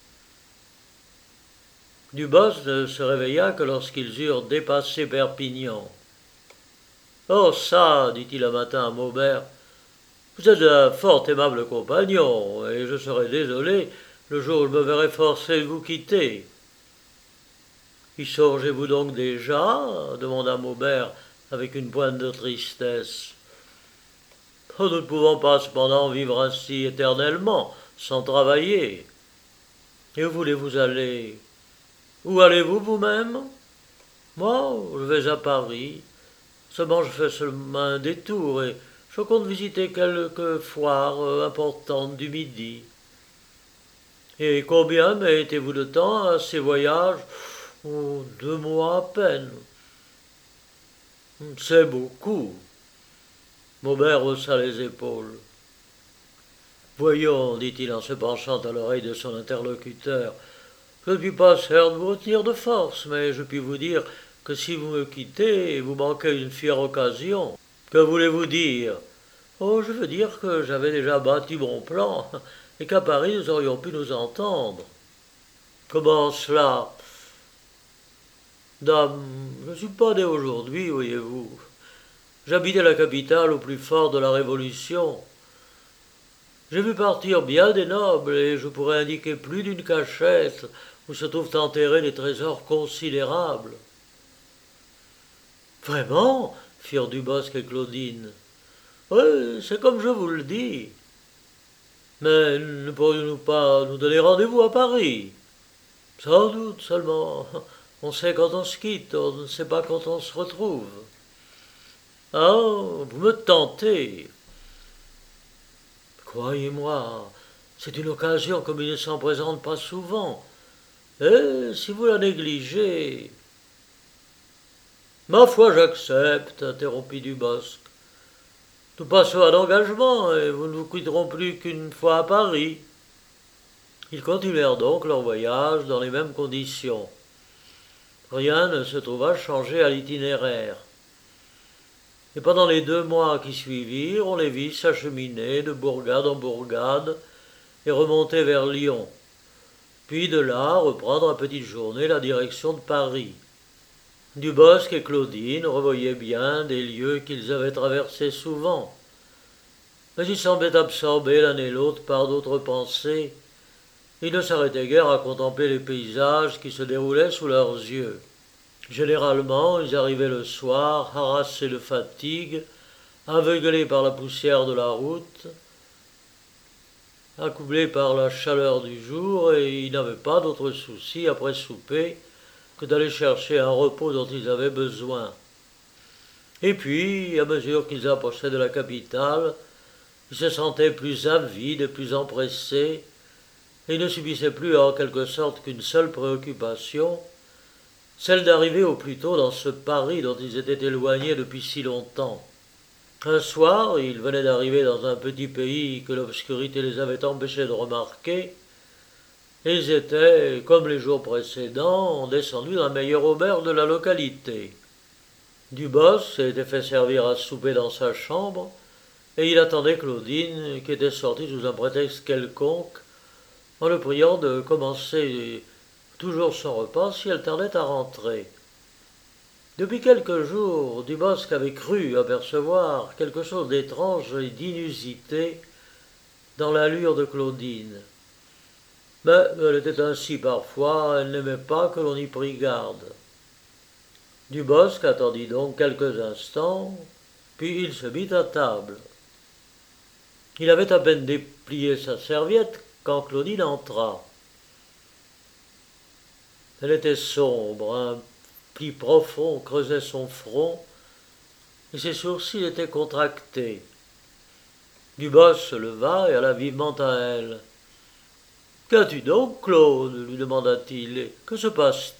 Dubosc ne se réveilla que lorsqu'ils eurent dépassé Perpignan. « Oh ça, dit-il un matin à Maubert, vous êtes un fort aimable compagnon, et je serai désolé le jour où je me verrai forcé de vous quitter. »« Y songez-vous donc déjà ?» demanda Maubert avec une pointe de tristesse. « Nous ne pouvons pas cependant vivre ainsi éternellement, sans travailler. Et où voulez-vous aller? Où allez-vous vous-même? Moi, je vais à Paris. Seulement, je fais seulement un détour et je compte visiter quelques foires importantes du Midi. Et combien mettez-vous de temps à ces voyages? Oh, deux mois à peine. C'est beaucoup. Maubert haussa les épaules. Voyons, dit-il en se penchant à l'oreille de son interlocuteur, je ne puis pas certes vous retenir de force, mais je puis vous dire que si vous me quittez, vous manquez une fière occasion. Que voulez-vous dire? Oh, je veux dire que j'avais déjà bâti mon plan, et qu'à Paris nous aurions pu nous entendre. Comment cela? Dame, je ne suis pas né aujourd'hui, voyez-vous. J'habitais la capitale au plus fort de la Révolution. J'ai vu partir bien des nobles et je pourrais indiquer plus d'une cachette où se trouvent enterrés des trésors considérables. Vraiment, firent Dubosc et Claudine. Oui, c'est comme je vous le dis. Mais ne pourrions-nous pas nous donner rendez-vous à Paris? Sans doute, seulement, on sait quand on se quitte, on ne sait pas quand on se retrouve. Ah, vous me tentez. Croyez-moi, c'est une occasion comme il ne s'en présente pas souvent. Et si vous la négligez... Ma foi, j'accepte, interrompit Dubosc. Nous passons un engagement et vous ne vous quitterons plus qu'une fois à Paris. Ils continuèrent donc leur voyage dans les mêmes conditions. Rien ne se trouva changé à l'itinéraire. Et pendant les deux mois qui suivirent, on les vit s'acheminer de bourgade en bourgade et remonter vers Lyon, puis de là reprendre à petite journée la direction de Paris. Dubosc et Claudine revoyaient bien des lieux qu'ils avaient traversés souvent, mais ils semblaient absorbés l'un et l'autre par d'autres pensées. Ils ne s'arrêtaient guère à contempler les paysages qui se déroulaient sous leurs yeux. Généralement, ils arrivaient le soir, harassés de fatigue, aveuglés par la poussière de la route, accablés par la chaleur du jour, et ils n'avaient pas d'autre souci après souper que d'aller chercher un repos dont ils avaient besoin. Et puis, à mesure qu'ils approchaient de la capitale, ils se sentaient plus avides et plus empressés, et ils ne subissaient plus en quelque sorte qu'une seule préoccupation, celle d'arriver au plus tôt dans ce Paris dont ils étaient éloignés depuis si longtemps. Un soir, ils venaient d'arriver dans un petit pays que l'obscurité les avait empêchés de remarquer, et ils étaient, comme les jours précédents, descendus dans la meilleure auberge de la localité. Dubosc s'était fait servir à souper dans sa chambre, et il attendait Claudine, qui était sortie sous un prétexte quelconque, en le priant de commencer toujours son repas si elle tardait à rentrer. Depuis quelques jours, Dubosc avait cru apercevoir quelque chose d'étrange et d'inusité dans l'allure de Claudine. Mais elle était ainsi parfois, elle n'aimait pas que l'on y prît garde. Dubosc attendit donc quelques instants, puis il se mit à table. Il avait à peine déplié sa serviette quand Claudine entra. Elle était sombre, un pli profond creusait son front, et ses sourcils étaient contractés. Dubosc se leva et alla vivement à elle. « Qu'as-tu donc, Claude » lui demanda-t-il. « Que se passe-t-il »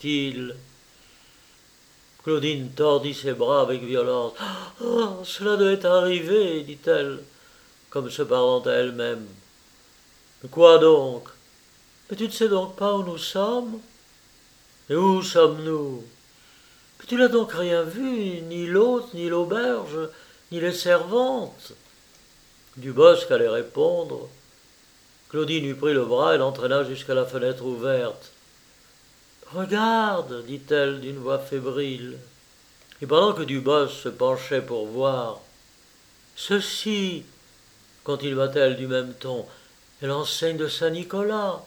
Claudine tordit ses bras avec violence. « Oh, cela devait arriver, dit-elle, comme se parlant à elle-même. « Mais quoi donc? Mais tu ne sais donc pas où nous sommes? Et où sommes-nous? Mais tu n'as donc rien vu, ni l'hôte, ni l'auberge, ni les servantes ?» Dubosc allait répondre. Claudine lui prit le bras et l'entraîna jusqu'à la fenêtre ouverte. « Regarde, dit-elle d'une voix fébrile. Et pendant que Dubosc se penchait pour voir, « Ceci, continua-t-elle du même ton, est l'enseigne de Saint-Nicolas.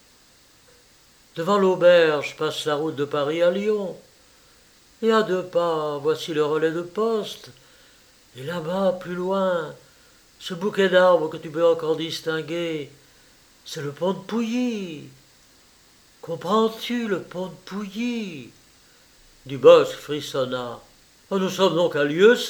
Devant l'auberge passe la route de Paris à Lyon. Et à deux pas, voici le relais de poste. Et là-bas, plus loin, ce bouquet d'arbres que tu peux encore distinguer, c'est le pont de Pouilly. Comprends-tu, le pont de Pouilly ?» Dubosc frissonna. « Oh, nous sommes donc à Lieusaint »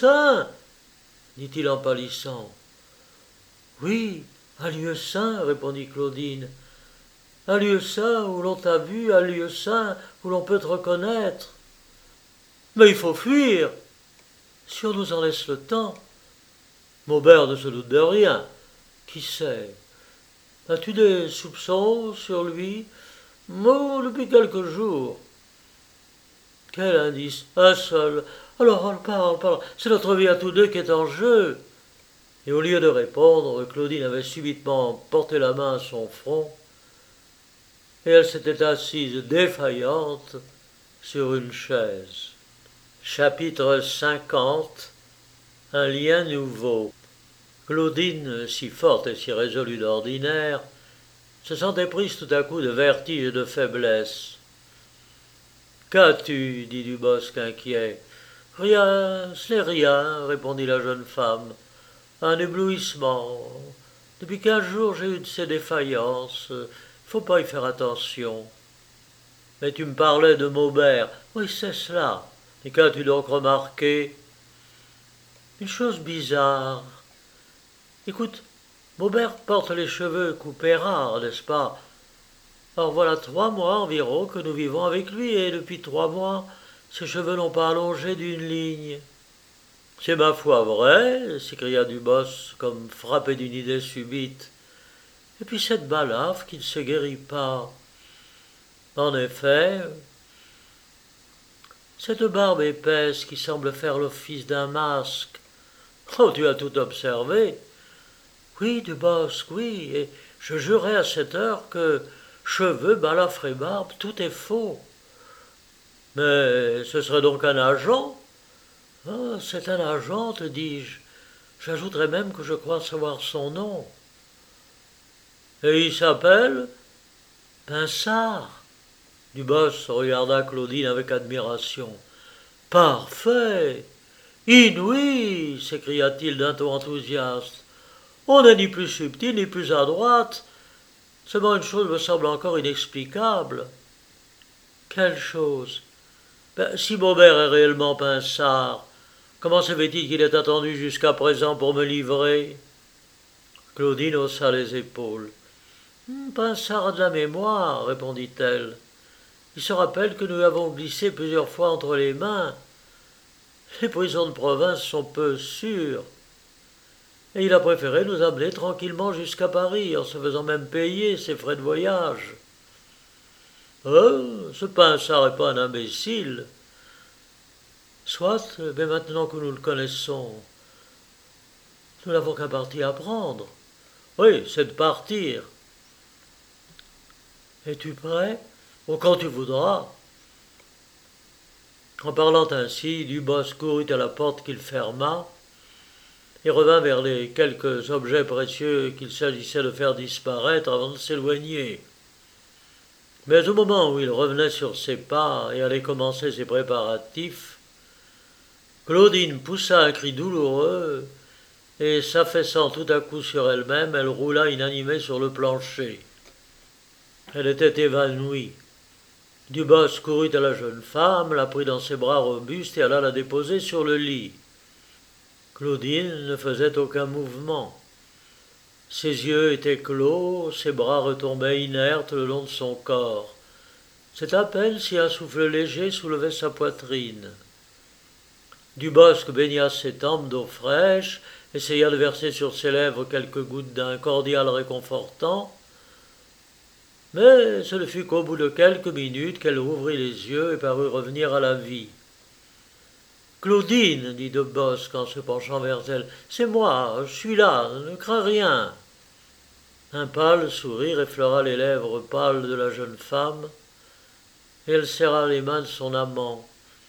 dit-il en pâlissant. « Oui, à Lieusaint, » répondit Claudine. « À Lieusaint où l'on t'a vu, à Lieusaint où l'on peut te reconnaître. Mais il faut fuir, si on nous en laisse le temps. Maubert ne se doute de rien. Qui sait? As-tu des soupçons sur lui? Oh, depuis quelques jours. Quel indice? Un seul. Alors, parle, parle. C'est notre vie à tous deux qui est en jeu. » Et au lieu de répondre, Claudine avait subitement porté la main à son front, et elle s'était assise défaillante sur une chaise. Chapitre cinquante. Un lien nouveau. Claudine, si forte et si résolue d'ordinaire, se sentait prise tout à coup de vertige et de faiblesse. « Qu'as-tu » dit Dubosc inquiet. « Rien, ce n'est rien, » répondit la jeune femme. « Un éblouissement. Depuis quinze jours, j'ai eu de ces défaillances. Il ne faut pas y faire attention. »« Mais tu me parlais de Maubert. »« Oui, c'est cela. Et qu'as-tu donc remarqué ?»« Une chose bizarre. Écoute, Maubert porte les cheveux coupés rares, n'est-ce pas? Or voilà trois mois environ que nous vivons avec lui, et depuis trois mois, ses cheveux n'ont pas allongé d'une ligne. »« C'est ma foi vrai, » s'écria Dubosc, comme frappé d'une idée subite. « Et puis cette balafre qui ne se guérit pas. En effet, cette barbe épaisse qui semble faire l'office d'un masque. Oh, tu as tout observé. Oui, Dubosc, oui, et je jurais à cette heure que cheveux, balafre et barbe, tout est faux. Mais ce serait donc un agent? Oh, c'est un agent, te dis-je. J'ajouterais même que je crois savoir son nom. Et il s'appelle Pinsard. Dubosc regarda Claudine avec admiration. Parfait! Inouï! S'écria-t-il d'un ton enthousiaste. On n'est ni plus subtil ni plus à droite. Seulement une chose me semble encore inexplicable. Quelle chose? Ben, si Maubert est réellement Pinsard, comment se fait-il qu'il ait attendu jusqu'à présent pour me livrer? Claudine haussa les épaules. Hum, Pinsard a de la mémoire, répondit-elle. Il se rappelle que nous avons glissé plusieurs fois entre les mains. Les prisons de province sont peu sûres. Et il a préféré nous amener tranquillement jusqu'à Paris, en se faisant même payer ses frais de voyage. Oh, ce Pinsard n'est pas un imbécile. Soit, mais maintenant que nous le connaissons, nous n'avons qu'un parti à prendre. Oui, c'est de partir. Es-tu prêt? Oh, quand tu voudras. En parlant ainsi, Dubosc courut à la porte qu'il ferma et revint vers les quelques objets précieux qu'il s'agissait de faire disparaître avant de s'éloigner. Mais au moment où il revenait sur ses pas et allait commencer ses préparatifs, Claudine poussa un cri douloureux et, s'affaissant tout à coup sur elle-même, elle roula inanimée sur le plancher. Elle était évanouie. Dubosc courut à la jeune femme, la prit dans ses bras robustes et alla la déposer sur le lit. Claudine ne faisait aucun mouvement. Ses yeux étaient clos, ses bras retombaient inertes le long de son corps. C'est à peine si un souffle léger soulevait sa poitrine. Dubosc baigna ses tempes d'eau fraîche, essaya de verser sur ses lèvres quelques gouttes d'un cordial réconfortant, mais ce ne fut qu'au bout de quelques minutes qu'elle rouvrit les yeux et parut revenir à la vie. « Claudine, dit Dubosc en se penchant vers elle, c'est moi, je suis là, ne crains rien. » Un pâle sourire effleura les lèvres pâles de la jeune femme, et elle serra les mains de son amant.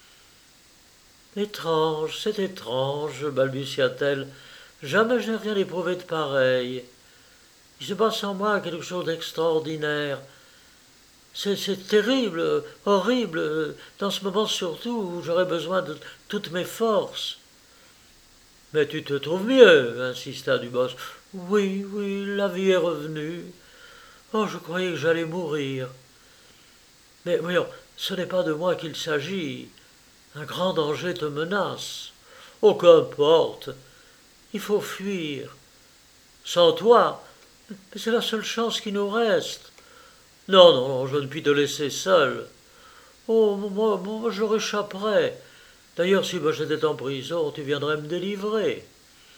« Étrange, c'est étrange, balbutia-t-elle, jamais je n'ai rien éprouvé de pareil. Il se passe en moi quelque chose d'extraordinaire. C'est, c'est terrible, horrible, dans ce moment surtout où j'aurais besoin de toutes mes forces. »« Mais tu te trouves mieux, insista Dubosc. »« Oui, oui, la vie est revenue. Oh, je croyais que j'allais mourir. Mais voyons, ce n'est pas de moi qu'il s'agit. Un grand danger te menace. Oh, qu'importe. Il faut fuir. Sans toi, mais c'est la seule chance qui nous reste. Non, non, non, je ne puis te laisser seul. Oh, moi, moi je réchapperai. D'ailleurs, si moi j'étais en prison, tu viendrais me délivrer.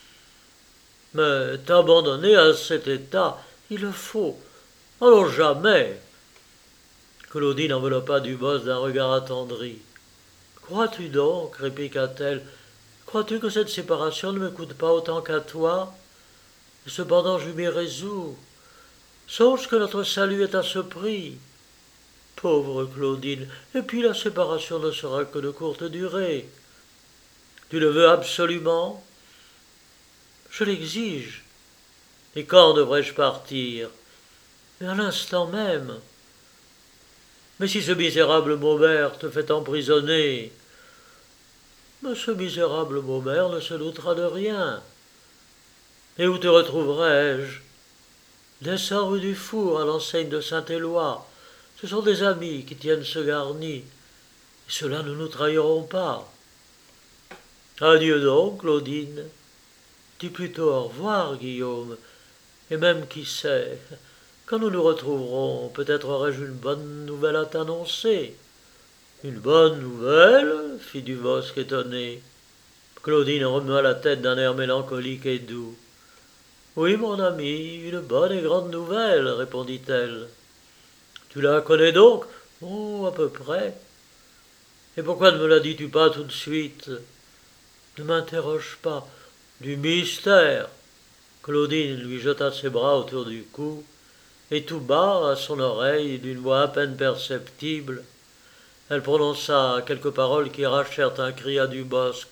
Mais t'abandonner à cet état, il le faut. Alors jamais. Claudine enveloppa Dubosc d'un regard attendri. Crois-tu donc, répliqua-t-elle, crois-tu que cette séparation ne me coûte pas autant qu'à toi? Et cependant je m'y résous. Songe que notre salut est à ce prix. Pauvre Claudine, et puis la séparation ne sera que de courte durée. Tu le veux absolument? Je l'exige. Et quand devrais-je partir? Mais à l'instant même. Mais si ce misérable Maubert te fait emprisonner? Mais ce misérable Maubert ne se doutera de rien. Et où te retrouverai-je? Descends rue du Four, à l'enseigne de Saint-Éloi. Ce sont des amis qui tiennent ce garni. Et ceux-là ne nous trahiront pas. Adieu donc, Claudine. Dis plutôt au revoir, Guillaume. Et même, qui sait, quand nous nous retrouverons, peut-être aurai-je une bonne nouvelle à t'annoncer. Une bonne nouvelle? Fit Dubosc étonné. Claudine remua la tête d'un air mélancolique et doux. Oui, mon ami, une bonne et grande nouvelle, répondit-elle. Tu la connais donc? Oh, à peu près. Et pourquoi ne me la dis-tu pas tout de suite? Ne m'interroge pas. Du mystère. Claudine lui jeta ses bras autour du cou, et tout bas, à son oreille, d'une voix à peine perceptible, elle prononça quelques paroles qui arrachèrent un cri à Dubosc.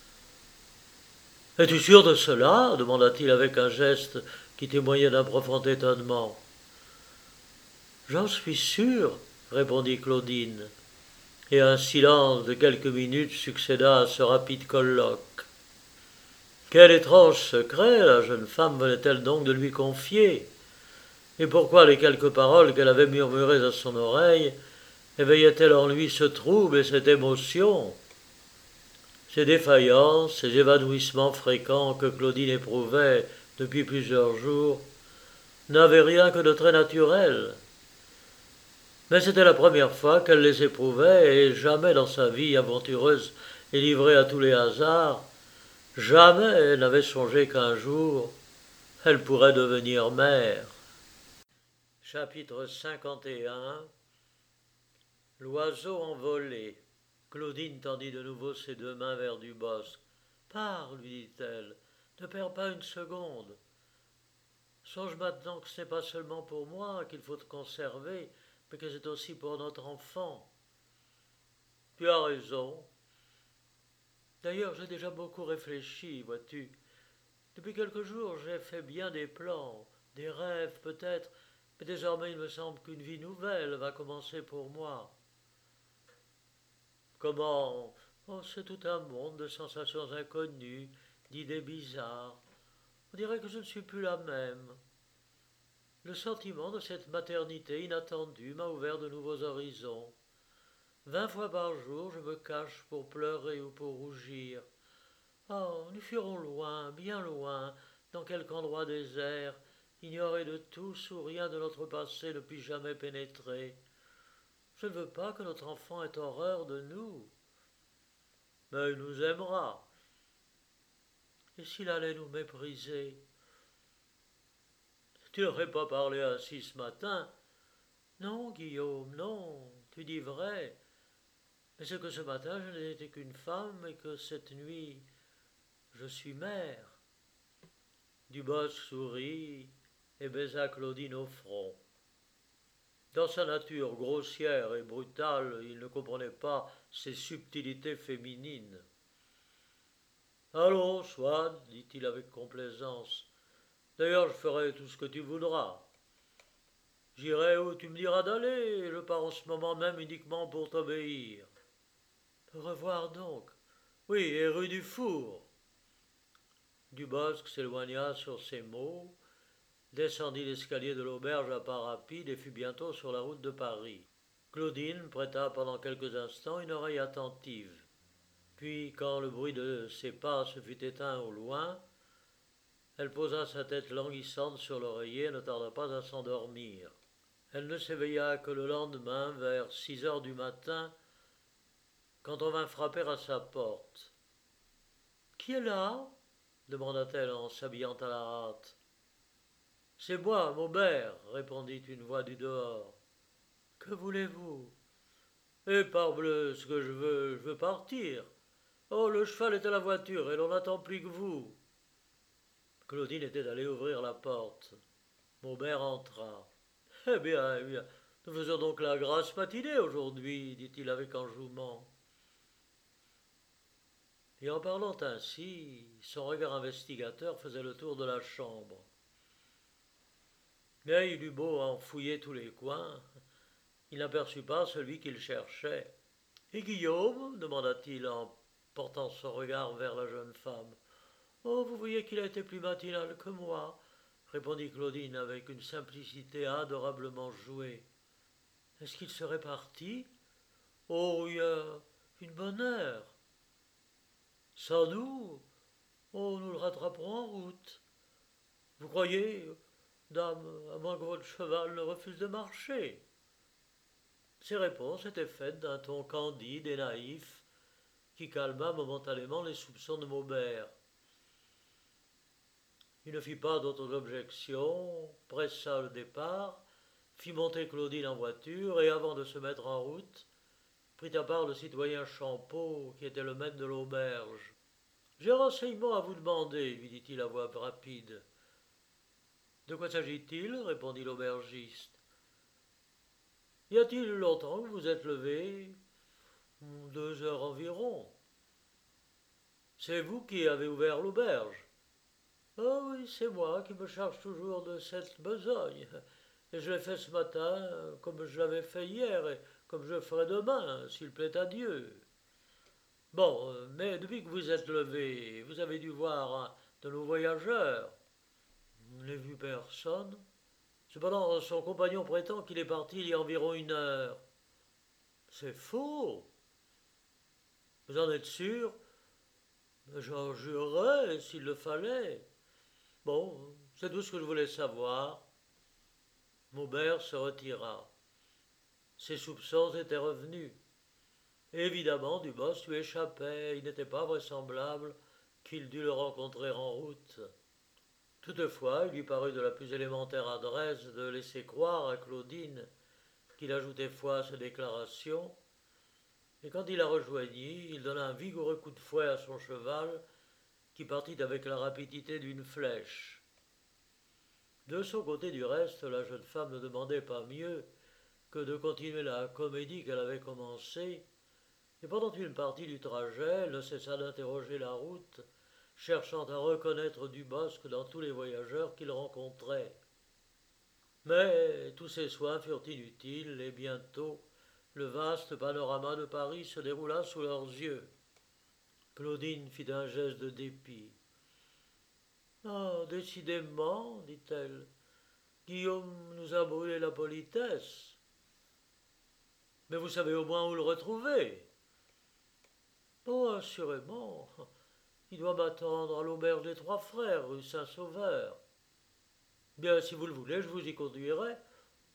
« Es-tu sûr de cela ?» demanda-t-il avec un geste qui témoignait d'un profond étonnement. « J'en suis sûr, » répondit Claudine, et un silence de quelques minutes succéda à ce rapide colloque. Quel étrange secret la jeune femme venait-elle donc de lui confier? Et pourquoi les quelques paroles qu'elle avait murmurées à son oreille éveillaient-elles en lui ce trouble et cette émotion? Ces défaillances, ces évanouissements fréquents que Claudine éprouvait depuis plusieurs jours n'avaient rien que de très naturel. Mais c'était la première fois qu'elle les éprouvait, et jamais dans sa vie aventureuse et livrée à tous les hasards, jamais elle n'avait songé qu'un jour elle pourrait devenir mère. Chapitre cinquante et un. L'oiseau envolé. Claudine tendit de nouveau ses deux mains vers Dubosc. « Parle, lui dit-elle, ne perds pas une seconde. Songe maintenant que ce n'est pas seulement pour moi qu'il faut te conserver, mais que c'est aussi pour notre enfant. » Tu as raison. D'ailleurs, j'ai déjà beaucoup réfléchi, vois-tu. Depuis quelques jours, j'ai fait bien des plans, des rêves peut-être, mais désormais il me semble qu'une vie nouvelle va commencer pour moi. Comment? Oh, c'est tout un monde de sensations inconnues, d'idées bizarres. On dirait que je ne suis plus la même. Le sentiment de cette maternité inattendue m'a ouvert de nouveaux horizons. Vingt fois par jour, je me cache pour pleurer ou pour rougir. Oh, nous fuirons loin, bien loin, dans quelque endroit désert, ignoré de tous où rien de notre passé ne puisse jamais pénétrer. Je ne veux pas que notre enfant ait horreur de nous. Mais il nous aimera. Et s'il allait nous mépriser? Tu n'aurais pas parlé ainsi ce matin? Non, Guillaume, non, tu dis vrai. Mais c'est que ce matin je n'ai été qu'une femme et que cette nuit je suis mère. Dubosc sourit et baisa Claudine au front. Dans sa nature grossière et brutale, il ne comprenait pas ces subtilités féminines. « Allons, Swann, dit-il avec complaisance. D'ailleurs, je ferai tout ce que tu voudras. J'irai où tu me diras d'aller, et je pars en ce moment même uniquement pour t'obéir. Au revoir donc. Oui, et rue du Four. » Dubosc s'éloigna sur ces mots, descendit l'escalier de l'auberge à pas rapides et fut bientôt sur la route de Paris. Claudine prêta pendant quelques instants une oreille attentive. Puis, quand le bruit de ses pas se fut éteint au loin, elle posa sa tête languissante sur l'oreiller et ne tarda pas à s'endormir. Elle ne s'éveilla que le lendemain, vers six heures du matin, quand on vint frapper à sa porte. « Qui est là ?» demanda-t-elle en s'habillant à la hâte. « C'est moi, Maubert, » répondit une voix du dehors. « Que voulez-vous ?»« Eh, parbleu, ce que je veux, je veux partir. Oh, le cheval est à la voiture et l'on n'attend plus que vous. » Claudine était allée ouvrir la porte. Maubert entra. « Eh bien, eh bien, Nous faisons donc la grasse matinée aujourd'hui, dit-il avec enjouement. Et en parlant ainsi, son regard investigateur faisait le tour de la chambre. Mais il eut beau en fouiller tous les coins, il n'aperçut pas celui qu'il cherchait. « Et Guillaume » demanda-t-il en portant son regard vers la jeune femme. « Oh, vous voyez qu'il a été plus matinal que moi, » répondit Claudine avec une simplicité adorablement jouée. « Est-ce qu'il serait parti ?»« Oh, il y a une bonne heure. »« Sans nous ? Oh, nous le rattraperons en route. Vous croyez, dame, à moins que votre cheval ne refuse de marcher ?» Ces réponses étaient faites d'un ton candide et naïf qui calma momentanément les soupçons de Maubert. Il ne fit pas d'autres objections, pressa le départ, fit monter Claudine en voiture et, avant de se mettre en route, prit à part le citoyen Champeau, qui était le maître de l'auberge. « J'ai un renseignement à vous demander, lui dit-il à voix rapide. « De quoi s'agit-il » répondit l'aubergiste. « Y a-t-il longtemps que vous êtes levé ?»« Deux heures environ. »« C'est vous qui avez ouvert l'auberge ?»« Ah oui, c'est moi qui me charge toujours de cette besogne. Et je l'ai fait ce matin, comme je l'avais fait hier, et comme je le ferai demain, s'il plaît à Dieu. » « Bon, mais depuis que vous êtes levé, vous avez dû voir un de nos voyageurs. »« Je n'ai vu personne. » Cependant, son compagnon prétend qu'il est parti il y a environ une heure. »« C'est faux. »« Vous en êtes sûr ? » ?»« J'en jurerais, s'il le fallait. » »« Bon, c'est tout ce que je voulais savoir. » Maubert se retira. Ses soupçons étaient revenus. Évidemment, Dubosc lui échappait. Il n'était pas vraisemblable qu'il dût le rencontrer en route. Toutefois, il lui parut de la plus élémentaire adresse de laisser croire à Claudine qu'il ajoutait foi à ses déclarations, et quand il la rejoignit, il donna un vigoureux coup de fouet à son cheval, qui partit avec la rapidité d'une flèche. De son côté, du reste, la jeune femme ne demandait pas mieux que de continuer la comédie qu'elle avait commencée, et pendant une partie du trajet, elle ne cessa d'interroger la route, cherchant à reconnaître Dubosc dans tous les voyageurs qu'il rencontrait. Mais tous ses soins furent inutiles, et bientôt le vaste panorama de Paris se déroula sous leurs yeux. Claudine fit un geste de dépit. « Ah, décidément, dit-elle, Guillaume nous a brûlé la politesse. Mais vous savez au moins où le retrouver. » « Oh, assurément. Il doit m'attendre à l'auberge des Trois Frères, rue Saint-Sauveur. »« Bien, si vous le voulez, je vous y conduirai. Euh, »«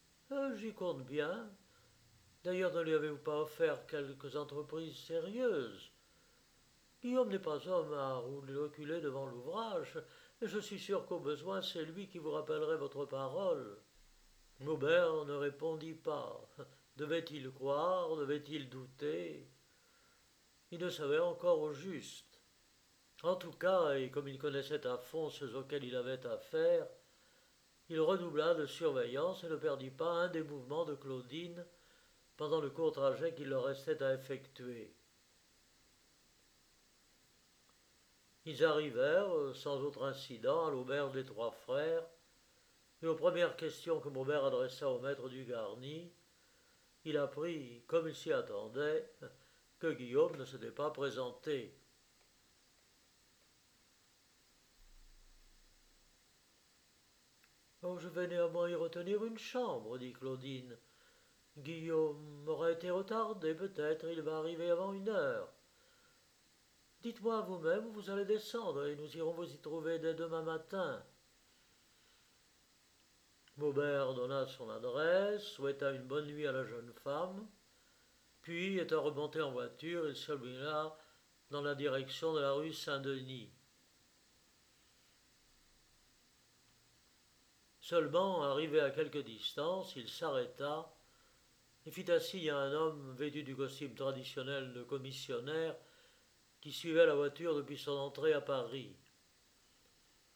J'y compte bien. D'ailleurs, ne lui avez-vous pas offert quelques entreprises sérieuses ? Guillaume n'est pas homme à reculer devant l'ouvrage, et je suis sûr qu'au besoin, c'est lui qui vous rappellerait votre parole. » Maubert ne répondit pas. Devait-il croire? Devait-il douter? Il ne savait encore au juste. En tout cas, et comme il connaissait à fond ceux auxquels il avait affaire, il redoubla de surveillance et ne perdit pas un des mouvements de Claudine pendant le court trajet qu'il leur restait à effectuer. Ils arrivèrent, sans autre incident, à l'auberge des Trois Frères, et aux premières questions que Maubert adressa au maître du garni, il apprit, comme il s'y attendait, que Guillaume ne s'était pas présenté. « Oh, je vais néanmoins y retenir une chambre, » dit Claudine. « Guillaume aurait été retardé, peut-être, il va arriver avant une heure. Dites-moi vous-même où vous allez descendre, et nous irons vous y trouver dès demain matin. » Maubert donna son adresse, souhaita une bonne nuit à la jeune femme, puis, étant remonté en voiture, il s'éloigna dans la direction de la rue Saint-Denis. Seulement, arrivé à quelque distance, il s'arrêta et fit un signe à un homme vêtu du costume traditionnel de commissionnaire qui suivait la voiture depuis son entrée à Paris.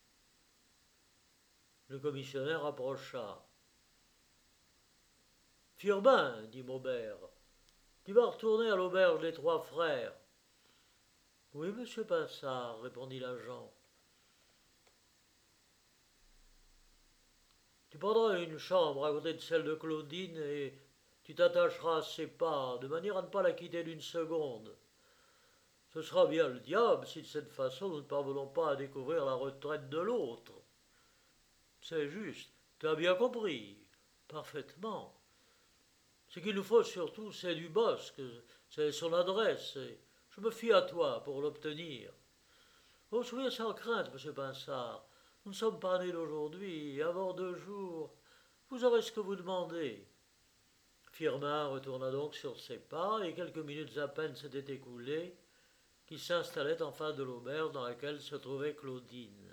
Le commissionnaire approcha. Firmin, dit Maubert, tu vas retourner à l'auberge des Trois Frères. Oui, monsieur Pinsard, répondit l'agent. Tu prendras une chambre à côté de celle de Claudine et tu t'attacheras à ses pas, de manière à ne pas la quitter d'une seconde. Ce sera bien le diable si de cette façon nous ne parvenons pas à découvrir la retraite de l'autre. C'est juste, tu as bien compris. Parfaitement. Ce qu'il nous faut surtout, c'est du Bosc, c'est son adresse, et je me fie à toi pour l'obtenir. Oh, soyez sans crainte, monsieur Pinsard. Nous ne sommes pas nés d'aujourd'hui, et avant deux jours, vous aurez ce que vous demandez. Firmin retourna donc sur ses pas, et quelques minutes à peine s'étaient écoulées qu'il s'installait en face de l'auberge dans laquelle se trouvait Claudine.